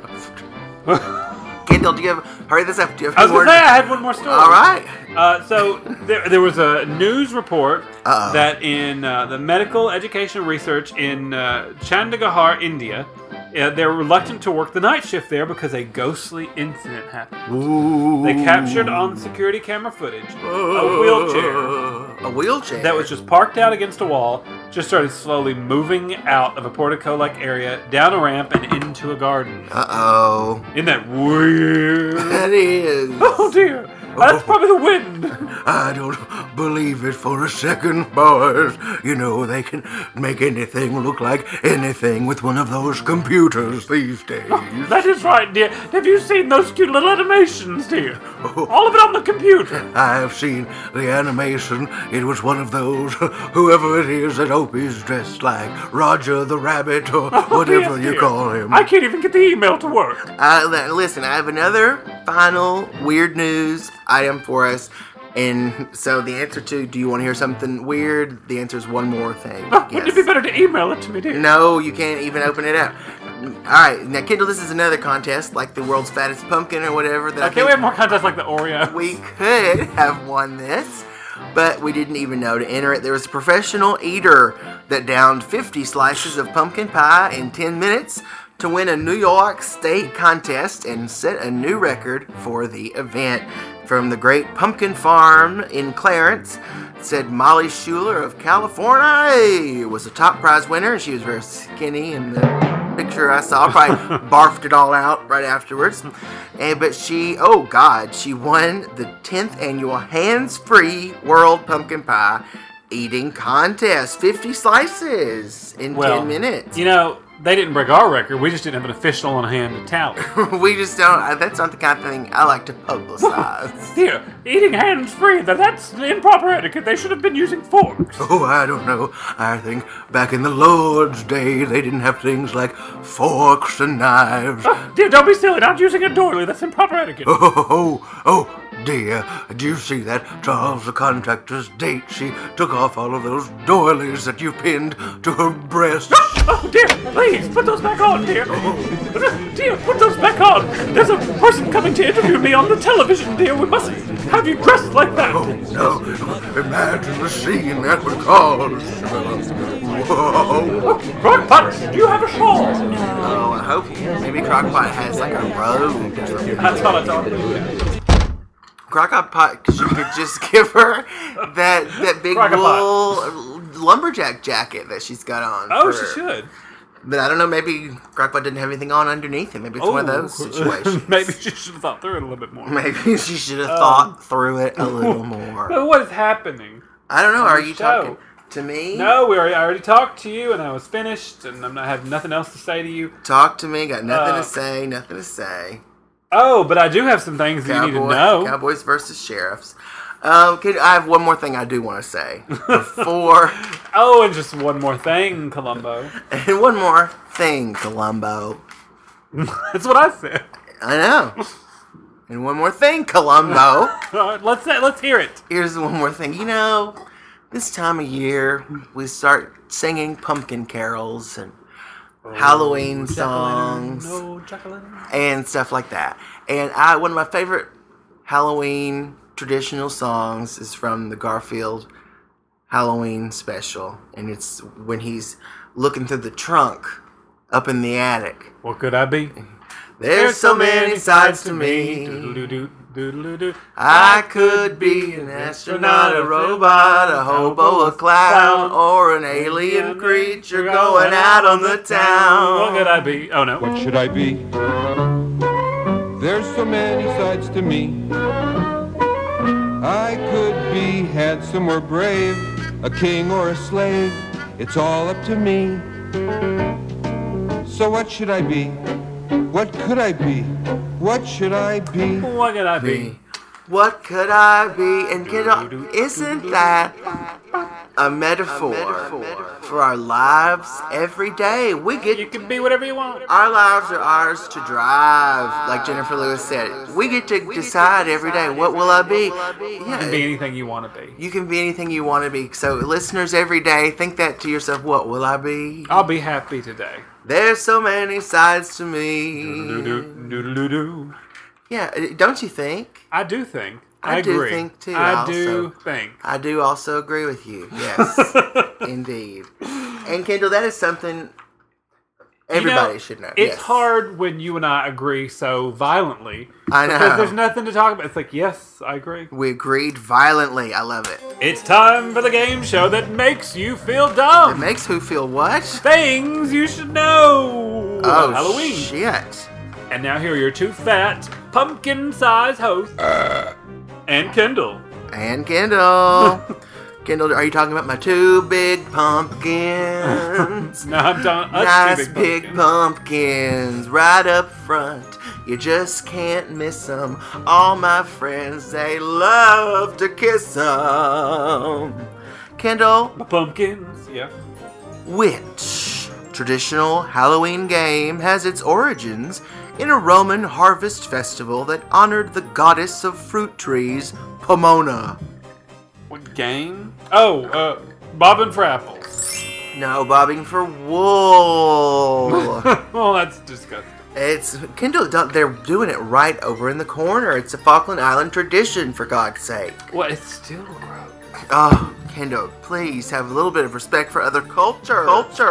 Kendall, do you have... Hurry this up. Do you have I was going to say, I had one more story. All right. So there was a news report that in the medical education research in Chandigarh, India, they're reluctant to work the night shift there because a ghostly incident happened. Ooh. They captured on security camera footage a wheelchair. A wheelchair? That was just parked out against a wall, just started slowly moving out of a portico-like area, down a ramp, and into a garden. Uh-oh. Isn't that weird? That is. Oh, dear. That's probably the wind. I don't believe it for a second, boys. You know, they can make anything look like anything with one of those computers these days. That is right, dear. Have you seen those cute little animations, dear? All of it on the computer. I have seen the animation. It was one of those, whoever it is that Opie's dressed like, Roger the Rabbit, or whatever yes, you dear. call him. I can't even get the email to work. Listen, I have another final weird news item for us. And so the answer to, do you want to hear something weird? The answer is one more thing. Wouldn't it be better to email it to me, dear? No, you can't even open it up. Alright, now Kendall, this is another contest, like the world's fattest pumpkin or whatever. That we have more contests like the Oreo? We could have won this, but we didn't even know to enter it. There was a professional eater that downed 50 slices of pumpkin pie in 10 minutes to win a New York State contest and set a new record for the event. From the Great Pumpkin Farm in Clarence, said Molly Schuler of California was a top prize winner. She was very skinny in the picture I saw. Probably barfed it all out right afterwards. But she won the 10th annual Hands-Free World Pumpkin Pie Eating Contest. 50 slices in 10 minutes. You know, they didn't break our record. We just didn't have an official on hand to tally. We just don't. That's not the kind of thing I like to publicize. Dear, eating hands-free, that's improper etiquette. They should have been using forks. Oh, I don't know. I think back in the Lord's day, they didn't have things like forks and knives. Dear, don't be silly. Not using a doily. That's improper etiquette. Oh, dear. Do you see that? Charles the contractor's date. She took off all of those doilies that you pinned to her breast. Oh, dear, please, put those back on, dear. Dear, put those back on. There's a person coming to interview me on the television, dear. We mustn't have you dressed like that. Oh, no. Imagine the scene that would cause. Whoa. Crockpot, do you have a shawl? No. Oh, I hope maybe Crockpot has like a robe or something. That's what I thought. Crock Pot, because you could just give her that big wool lumberjack jacket that she's got on. Oh, she should. But I don't know, maybe Crockpot didn't have anything on underneath it. Maybe it's one of those situations. Maybe she should have thought through it a little bit more. Maybe she should have thought through it a little more. What is happening? I don't know. Are you talking to me? No, I already talked to you, and I was finished, and I have nothing else to say to you. Talk to me. Got nothing to say. Oh, but I do have some things that you need to know. Cowboys versus Sheriffs. I have one more thing I do want to say before. Oh, and just one more thing, Columbo. And one more thing, Columbo. That's what I said. I know. And one more thing, Columbo. Let's hear it. Here's one more thing. You know, this time of year we start singing pumpkin carols and Halloween songs and stuff like that. And one of my favorite Halloween traditional songs is from the Garfield Halloween special, and it's when he's looking through the trunk up in the attic. What could I be? There's so many sides to me. I could be an astronaut, a robot, a hobo, a clown, or an alien creature going out on the town. What could I be? Oh no. What should I be? There's so many sides to me. I could be handsome or brave, a king or a slave. It's all up to me. So what should I be? What could I be? What should I be? What could I be? What could I be? And isn't that a metaphor for our lives every day? You can be whatever you want. Our lives are ours to drive, like Jennifer Lewis said. We get to decide every day, what will I be? You can be anything you want to be. You can be anything you want to be. So listeners, every day, think that to yourself, what will I be? I'll be happy today. There's so many sides to me. Yeah, don't you think? I do think. I agree. do think too. I do think. I do also agree with you. Yes, indeed. And Kendall, that is something everybody should know. It's hard when you and I agree so violently. I know. Because there's nothing to talk about. It's like, yes, I agree. We agreed violently. I love it. It's time for the game show that makes you feel dumb. It makes who feel what? Things you should know. Oh, Halloween. Shit. And now here are your two fat, pumpkin-sized hosts. And Kendall. Kendall, are you talking about my two big pumpkins? No, I'm talking nice big pumpkins right up front. You just can't miss them. All my friends, they love to kiss them. Kendall. My pumpkins, yeah. Which traditional Halloween game has its origins in a Roman harvest festival that honored the goddess of fruit trees, Pomona? What game? Oh, bobbing for apples. No, bobbing for wool. Well, that's disgusting. It's Kendall. They're doing it right over in the corner. It's a Falkland Island tradition, for God's sake. Well, it's still gross. Oh, Kendall, please have a little bit of respect for other culture.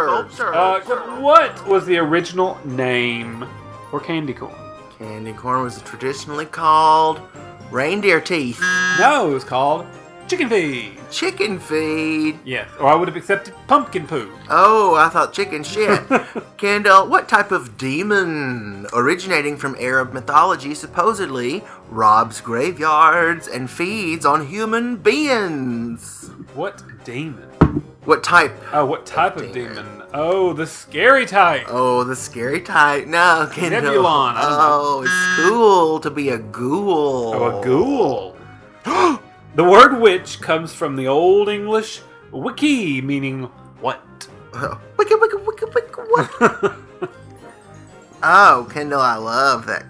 What was the original name for candy corn? Candy corn was traditionally called reindeer teeth. No, it was called chicken feed. Chicken feed? Yes, or I would have accepted pumpkin poo. Oh, I thought chicken shit. Kendall, what type of demon originating from Arab mythology supposedly robs graveyards and feeds on human beings? What demon? What type? Oh, what type of demon? Oh, the scary type. Oh, the scary type. No, Kendall. Nebulon. It's cool to be a ghoul. Oh, a ghoul. The word witch comes from the Old English wiki, meaning what? Wiki, what? Oh, Kendall, I love that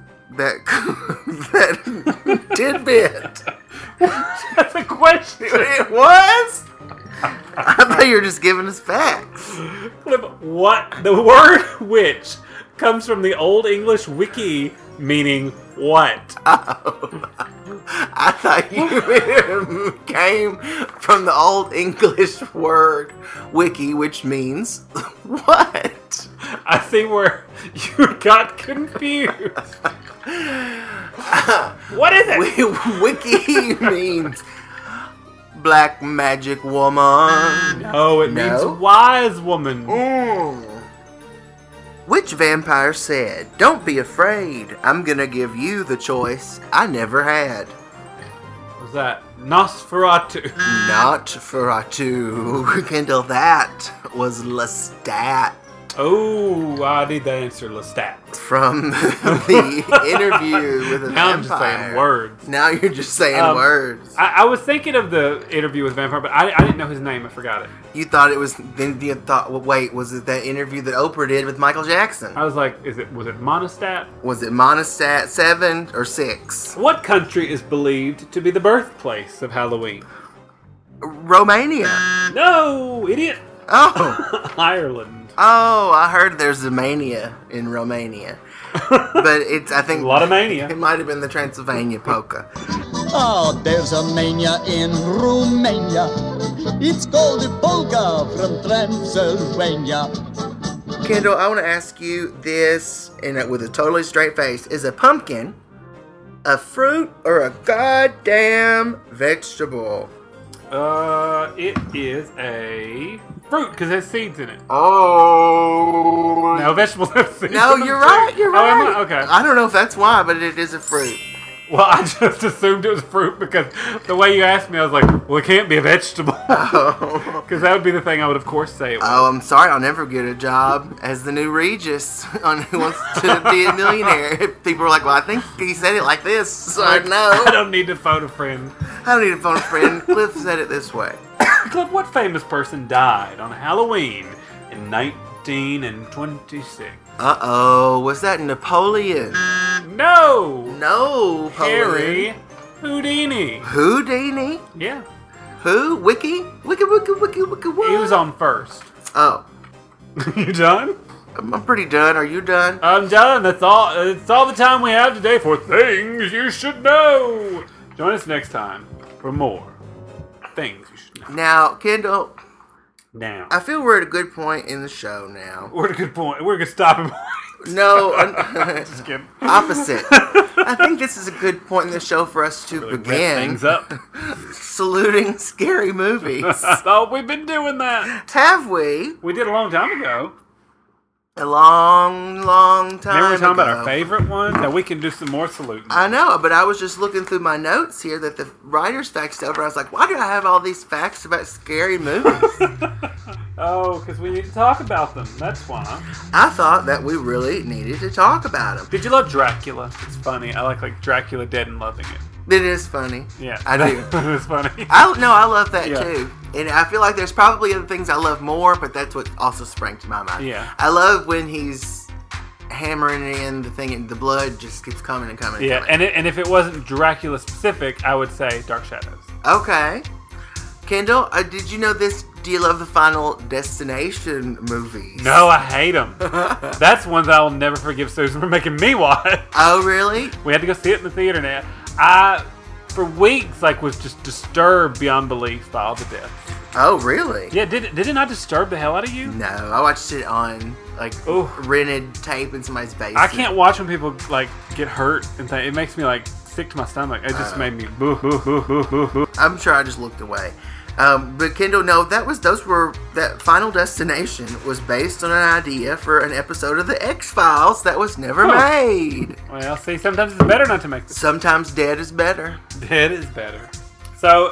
tidbit. That's a question. It was? I thought you were just giving us facts. What? The word witch comes from the Old English wiki, meaning what? Oh, I thought you came from the Old English word wiki, which means what? I see where you got confused. What is it? Wiki means black magic woman. No, it means wise woman. Which vampire said, "Don't be afraid. I'm gonna give you the choice I never had." Was that Nosferatu? Nosferatu. Kendall, that was Lestat. Oh, I need that answer, Lestat. From the interview with a Now vampire. I'm just saying words. Now you're just saying words. I was thinking of the interview with Vampire, but I didn't know his name. I forgot it. You thought it was. Then you thought, well, wait, was it that interview that Oprah did with Michael Jackson? I was like, was it Monostat? Was it Monostat 7 or 6? What country is believed to be the birthplace of Halloween? Romania. No, idiot. Oh. Ireland. Oh, I heard there's a mania in Romania. But it's, I think... A lot of mania. It might have been the Transylvania polka. Oh, there's a mania in Romania. It's called the polka from Transylvania. Kendall, I want to ask you this, and with a totally straight face. Is a pumpkin a fruit or a goddamn vegetable? It is a fruit because it has seeds in it. Oh. Now vegetables have seeds. No, you're right. You're right. Oh, am I? Okay. I don't know if that's why, but it is a fruit. Well, I just assumed it was fruit because the way you asked me, I was like, well, it can't be a vegetable. Because that would be the thing I would, of course, say it was. Oh, I'm sorry. I'll never get a job as the new Regis on Who Wants to Be a Millionaire. If people are like, well, I think he said it like this. So I know. I don't need to phone a friend. I don't need to phone a friend. Cliff said it this way. Cliff, what famous person died on Halloween in 1926? Uh-oh. Was that Napoleon? No. No. Harry Houdini. Houdini? Yeah. Who? Wiki? Wiki. He was on first. Oh. You done? I'm pretty done. Are you done? I'm done. That's all. It's all the time we have today for Things You Should Know. Join us next time for more Things You Should Know. Now, Kendall. Now. I feel we're at a good point in the show now. We're at a good point. We're at a good stopping point. No. Just kidding. Opposite. I think this is a good point in the show for us to Really begin. wrap things up. Saluting scary movies. Oh, we've been doing that. Have we? We did a long time ago. A long, long time Remember we were talking ago. about our favorite one? Now we can do some more saluting. I know, but I was just looking through my notes here that the writer's facts over. I was like, why do I have all these facts about scary movies? Oh, because we need to talk about them. That's why. I thought that we really needed to talk about them. Did you love Dracula? It's funny. I like Dracula Dead and Loving It. It is funny. Yeah. I do. It's funny. I love that Yeah. too. And I feel like there's probably other things I love more, but that's what also sprang to my mind. Yeah. I love when he's hammering in the thing and the blood just keeps coming and coming. Yeah, and and if it wasn't Dracula specific, I would say Dark Shadows. Okay. Kendall, did you know this? Do you love the Final Destination movies? No, I hate them. That's one that I will never forgive Susan for making me watch. Oh, really? We had to go see it in the theater now. I, for weeks, was just disturbed beyond belief by all the deaths. Oh, really? Yeah, did it not disturb the hell out of you? No, I watched it on rented tape in somebody's basement. I can't watch when people get hurt and it makes me sick to my stomach. It just made me boo hoo hoo hoo hoo hoo. I'm sure I just looked away. But Kendall, no, that Final Destination was based on an idea for an episode of the X-Files that was never made. Well, see, sometimes it's better not to make this. Sometimes dead is better. Dead is better. So,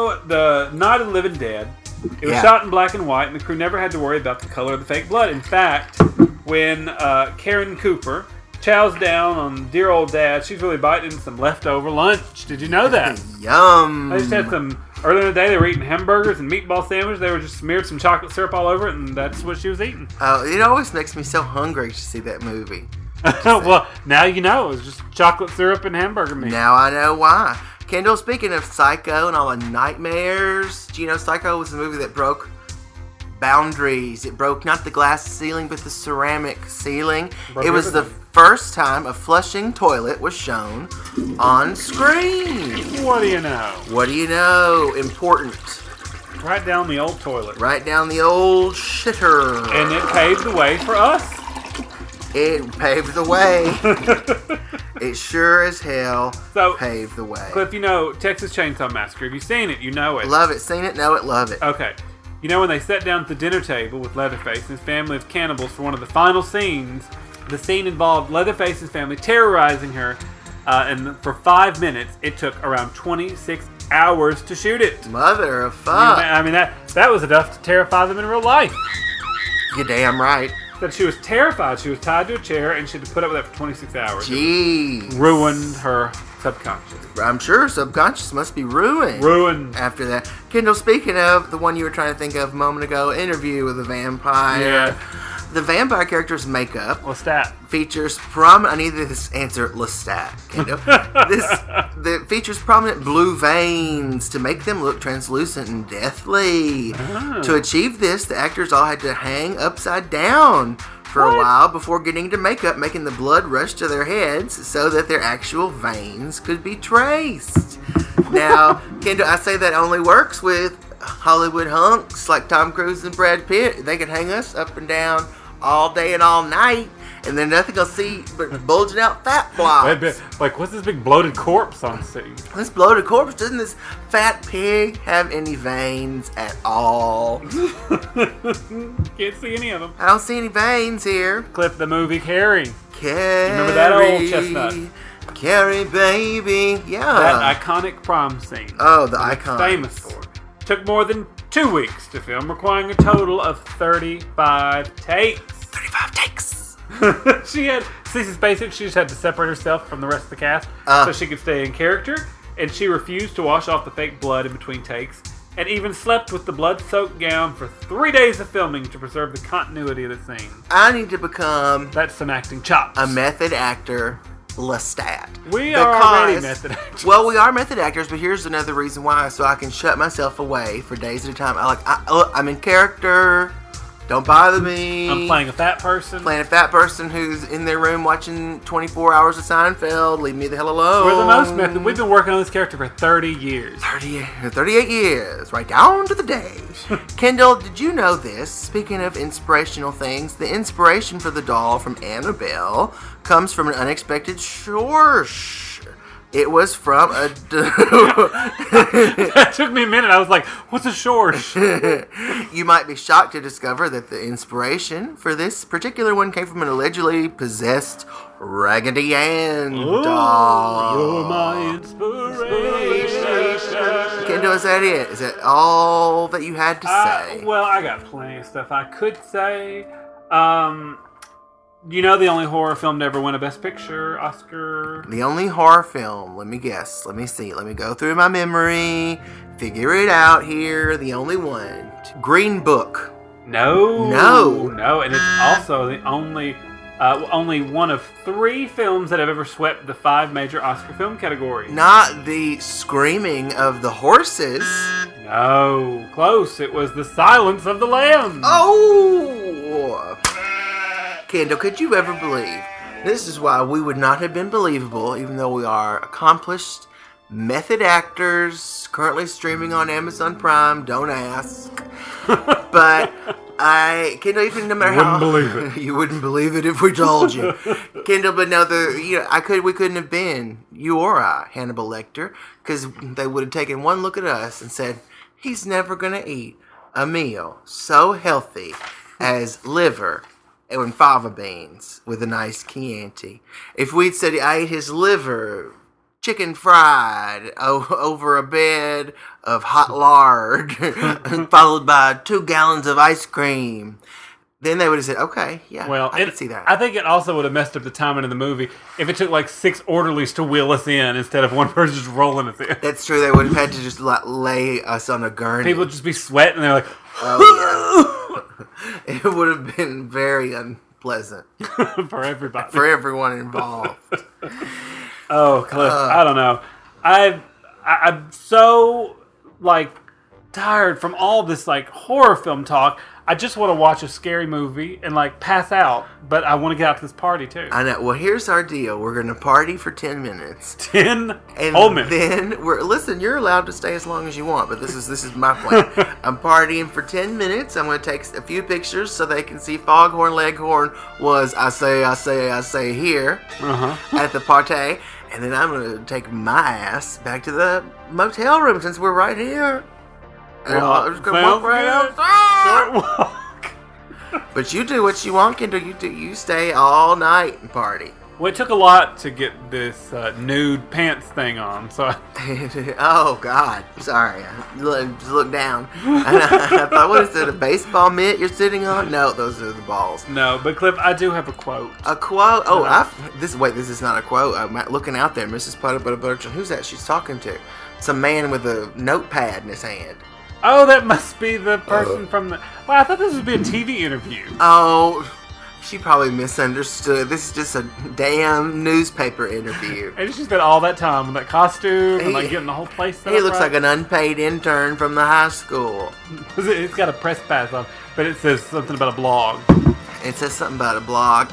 the Night of the Living Dead, it was shot in black and white, and the crew never had to worry about the color of the fake blood. In fact, when Karen Cooper chows down on dear old dad, she's really biting some leftover lunch. Did you know that? Yum. I just had some... Earlier in the day, they were eating hamburgers and meatball sandwiches. They were just smeared some chocolate syrup all over it, and that's what she was eating. Oh, it always makes me so hungry to see that movie. Well, now you know. It was just chocolate syrup and hamburger meat. Now I know why. Kendall, speaking of Psycho and all the nightmares, do you know Psycho was a movie that broke boundaries? It broke not the glass ceiling, but the ceramic ceiling. It was the first time a flushing toilet was shown on screen. What do you know? What do you know? Important. Right down the old toilet. Right down the old shitter. And it paved the way for us. It paved the way. It sure as hell paved the way. Cliff, you know Texas Chainsaw Massacre. Have you seen it? You know it. Love it. Seen it, know it, love it. Okay. You know when they sat down at the dinner table with Leatherface and his family of cannibals for one of the final scenes, the scene involved Leatherface's family terrorizing her, and for 5 minutes, it took around 26 hours to shoot it. Mother of fuck. I mean, that was enough to terrify them in real life. You're damn right. That she was terrified. She was tied to a chair and she had to put up with that for 26 hours. Jeez. Ruined her subconscious. I'm sure subconscious must be ruined. Ruined. After that. Kendall, speaking of the one you were trying to think of a moment ago, Interview with a Vampire. Yeah. The vampire character's makeup Lestat features prominent. I need this answer. Lestat. This features prominent blue veins to make them look translucent and deathly. To achieve this, the actors all had to hang upside down for a while before getting into makeup, making the blood rush to their heads so that their actual veins could be traced. Now, Kendall, I say that only works with Hollywood hunks like Tom Cruise and Brad Pitt. They could hang us up and down all day and all night, and then nothing will see but bulging out fat blobs. Like, what's this big bloated corpse on scene? This bloated corpse, doesn't this fat pig have any veins at all? Can't see any of them. I don't see any veins here. Cliff, the movie Carrie. Carrie. Remember that old chestnut? Carrie, baby. Yeah. That iconic prom scene. Oh, the icon. Famous for. Took more than 2 weeks to film, requiring a total of 35 takes. 35 takes. She had, this is basic, she just had to separate herself from the rest of the cast so she could stay in character, and she refused to wash off the fake blood in between takes, and even slept with the blood-soaked gown for 3 days of filming to preserve the continuity of the scene. I need to become... That's some acting chops. A method actor. Lestat. We are already method actors. Well, we are method actors, but here's another reason why, so I can shut myself away for days at a time. I'm in character. Don't bother me. I'm playing a fat person. Playing a fat person who's in their room watching 24 hours of Seinfeld. Leave me the hell alone. We're the most method. We've been working on this character for 30 years. 38 years. Right down to the day. Kendall, did you know this? Speaking of inspirational things, the inspiration for the doll from Annabelle comes from an unexpected source. It was from a... That took me a minute. I was like, what's a source? You might be shocked to discover that the inspiration for this particular one came from an allegedly possessed Raggedy Ann doll. You're my inspiration. Kendall, is that it? Is that all that you had to say? Well, I got plenty of stuff I could say. You know the only horror film to ever win a Best Picture Oscar? The only horror film, let me guess, let me see, let me go through my memory, figure it out here, the only one. Green Book. No, and it's also the only one of 3 films that have ever swept the 5 major Oscar film categories. Not the screaming of the horses. No, close. It was The Silence of the Lambs. Oh! Kendall, could you ever believe? This is why we would not have been believable, even though we are accomplished method actors, currently streaming on Amazon Prime. Don't ask. But Kendall, even no matter how, believe it. You wouldn't believe it if we told you, Kendall. But no, we couldn't have been, you or I, Hannibal Lecter, because they would have taken one look at us and said, he's never gonna eat a meal so healthy as liver and fava beans with a nice Chianti. If we'd said I ate his liver, chicken fried, over a bed of hot lard, followed by 2 gallons of ice cream, then they would have said, okay, yeah, well, I can see that. I think it also would have messed up the timing of the movie if it took like 6 orderlies to wheel us in instead of one person just rolling us in. That's true. They would have had to just lay us on a gurney. People would just be sweating and they're like, oh, yeah. It would have been very unpleasant. For everybody. For everyone involved. Oh, Cliff, I don't know. I'm so, like, tired from all this like horror film talk. I just want to watch a scary movie and like pass out, but I want to get out to this party too. I know. Well, here's our deal. We're going to party for 10 minutes. 10 and whole minutes. Then listen, you're allowed to stay as long as you want, but this is my plan. I'm partying for 10 minutes. I'm going to take a few pictures so they can see Foghorn Leghorn was I say here at the party. And then I'm going to take my ass back to the motel room since we're right here. And I'm just going to walk right outside. Short walk. But you do what you want, Kendall. You stay all night and party. Well, it took a lot to get this nude pants thing on, so oh, God. Sorry. Just look down. And I thought, what is it, a baseball mitt you're sitting on? No, those are the balls. No, but Cliff, I do have a quote. A quote? Oh, this is not a quote. I'm looking out there. Mrs. Butterton. Who's that she's talking to? Some man with a notepad in his hand. Oh, that must be the person from the... Well, I thought this would be a TV interview. Oh, she probably misunderstood. This is just a damn newspaper interview. And she spent all that time with that costume and like getting the whole place set up. He looks like an unpaid intern from the high school. It's got a press pass on, but it says something about a blog. It says something about a blog,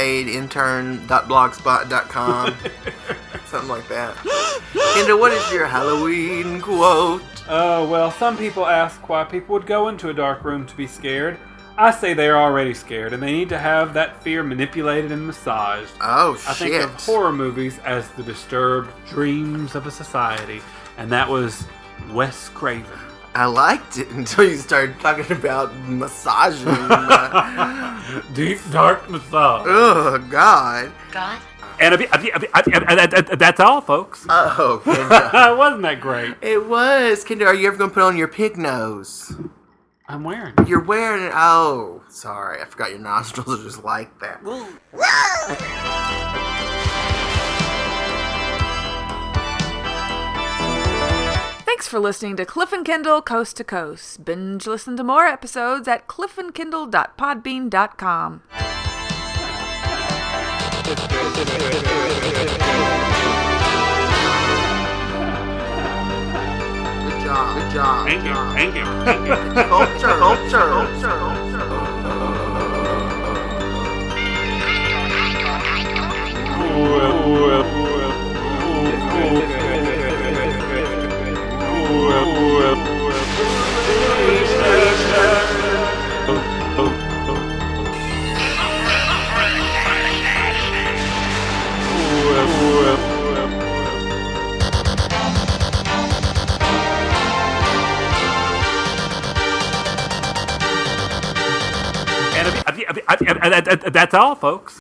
unpaidintern.blogspot.com. Something like that. Kendall, what is your Halloween quote? Oh, well, some people ask why people would go into a dark room to be scared. I say they are already scared, and they need to have that fear manipulated and massaged. Oh, shit. I think of horror movies as the disturbed dreams of a society, and that was Wes Craven. I liked it until you started talking about massaging. Deep, dark massage. Oh, God. God? And that's all, folks. Oh, Kendall. Wasn't that great? It was. Kendall, are you ever going to put on your pig nose? I'm wearing it. You're wearing it? Oh, sorry. I forgot your nostrils are just like that. Thanks for listening to Cliff and Kendall Coast to Coast. Binge listen to more episodes at cliffandkendall.podbean.com. Good job. Thank you. Culture. And that's all, folks.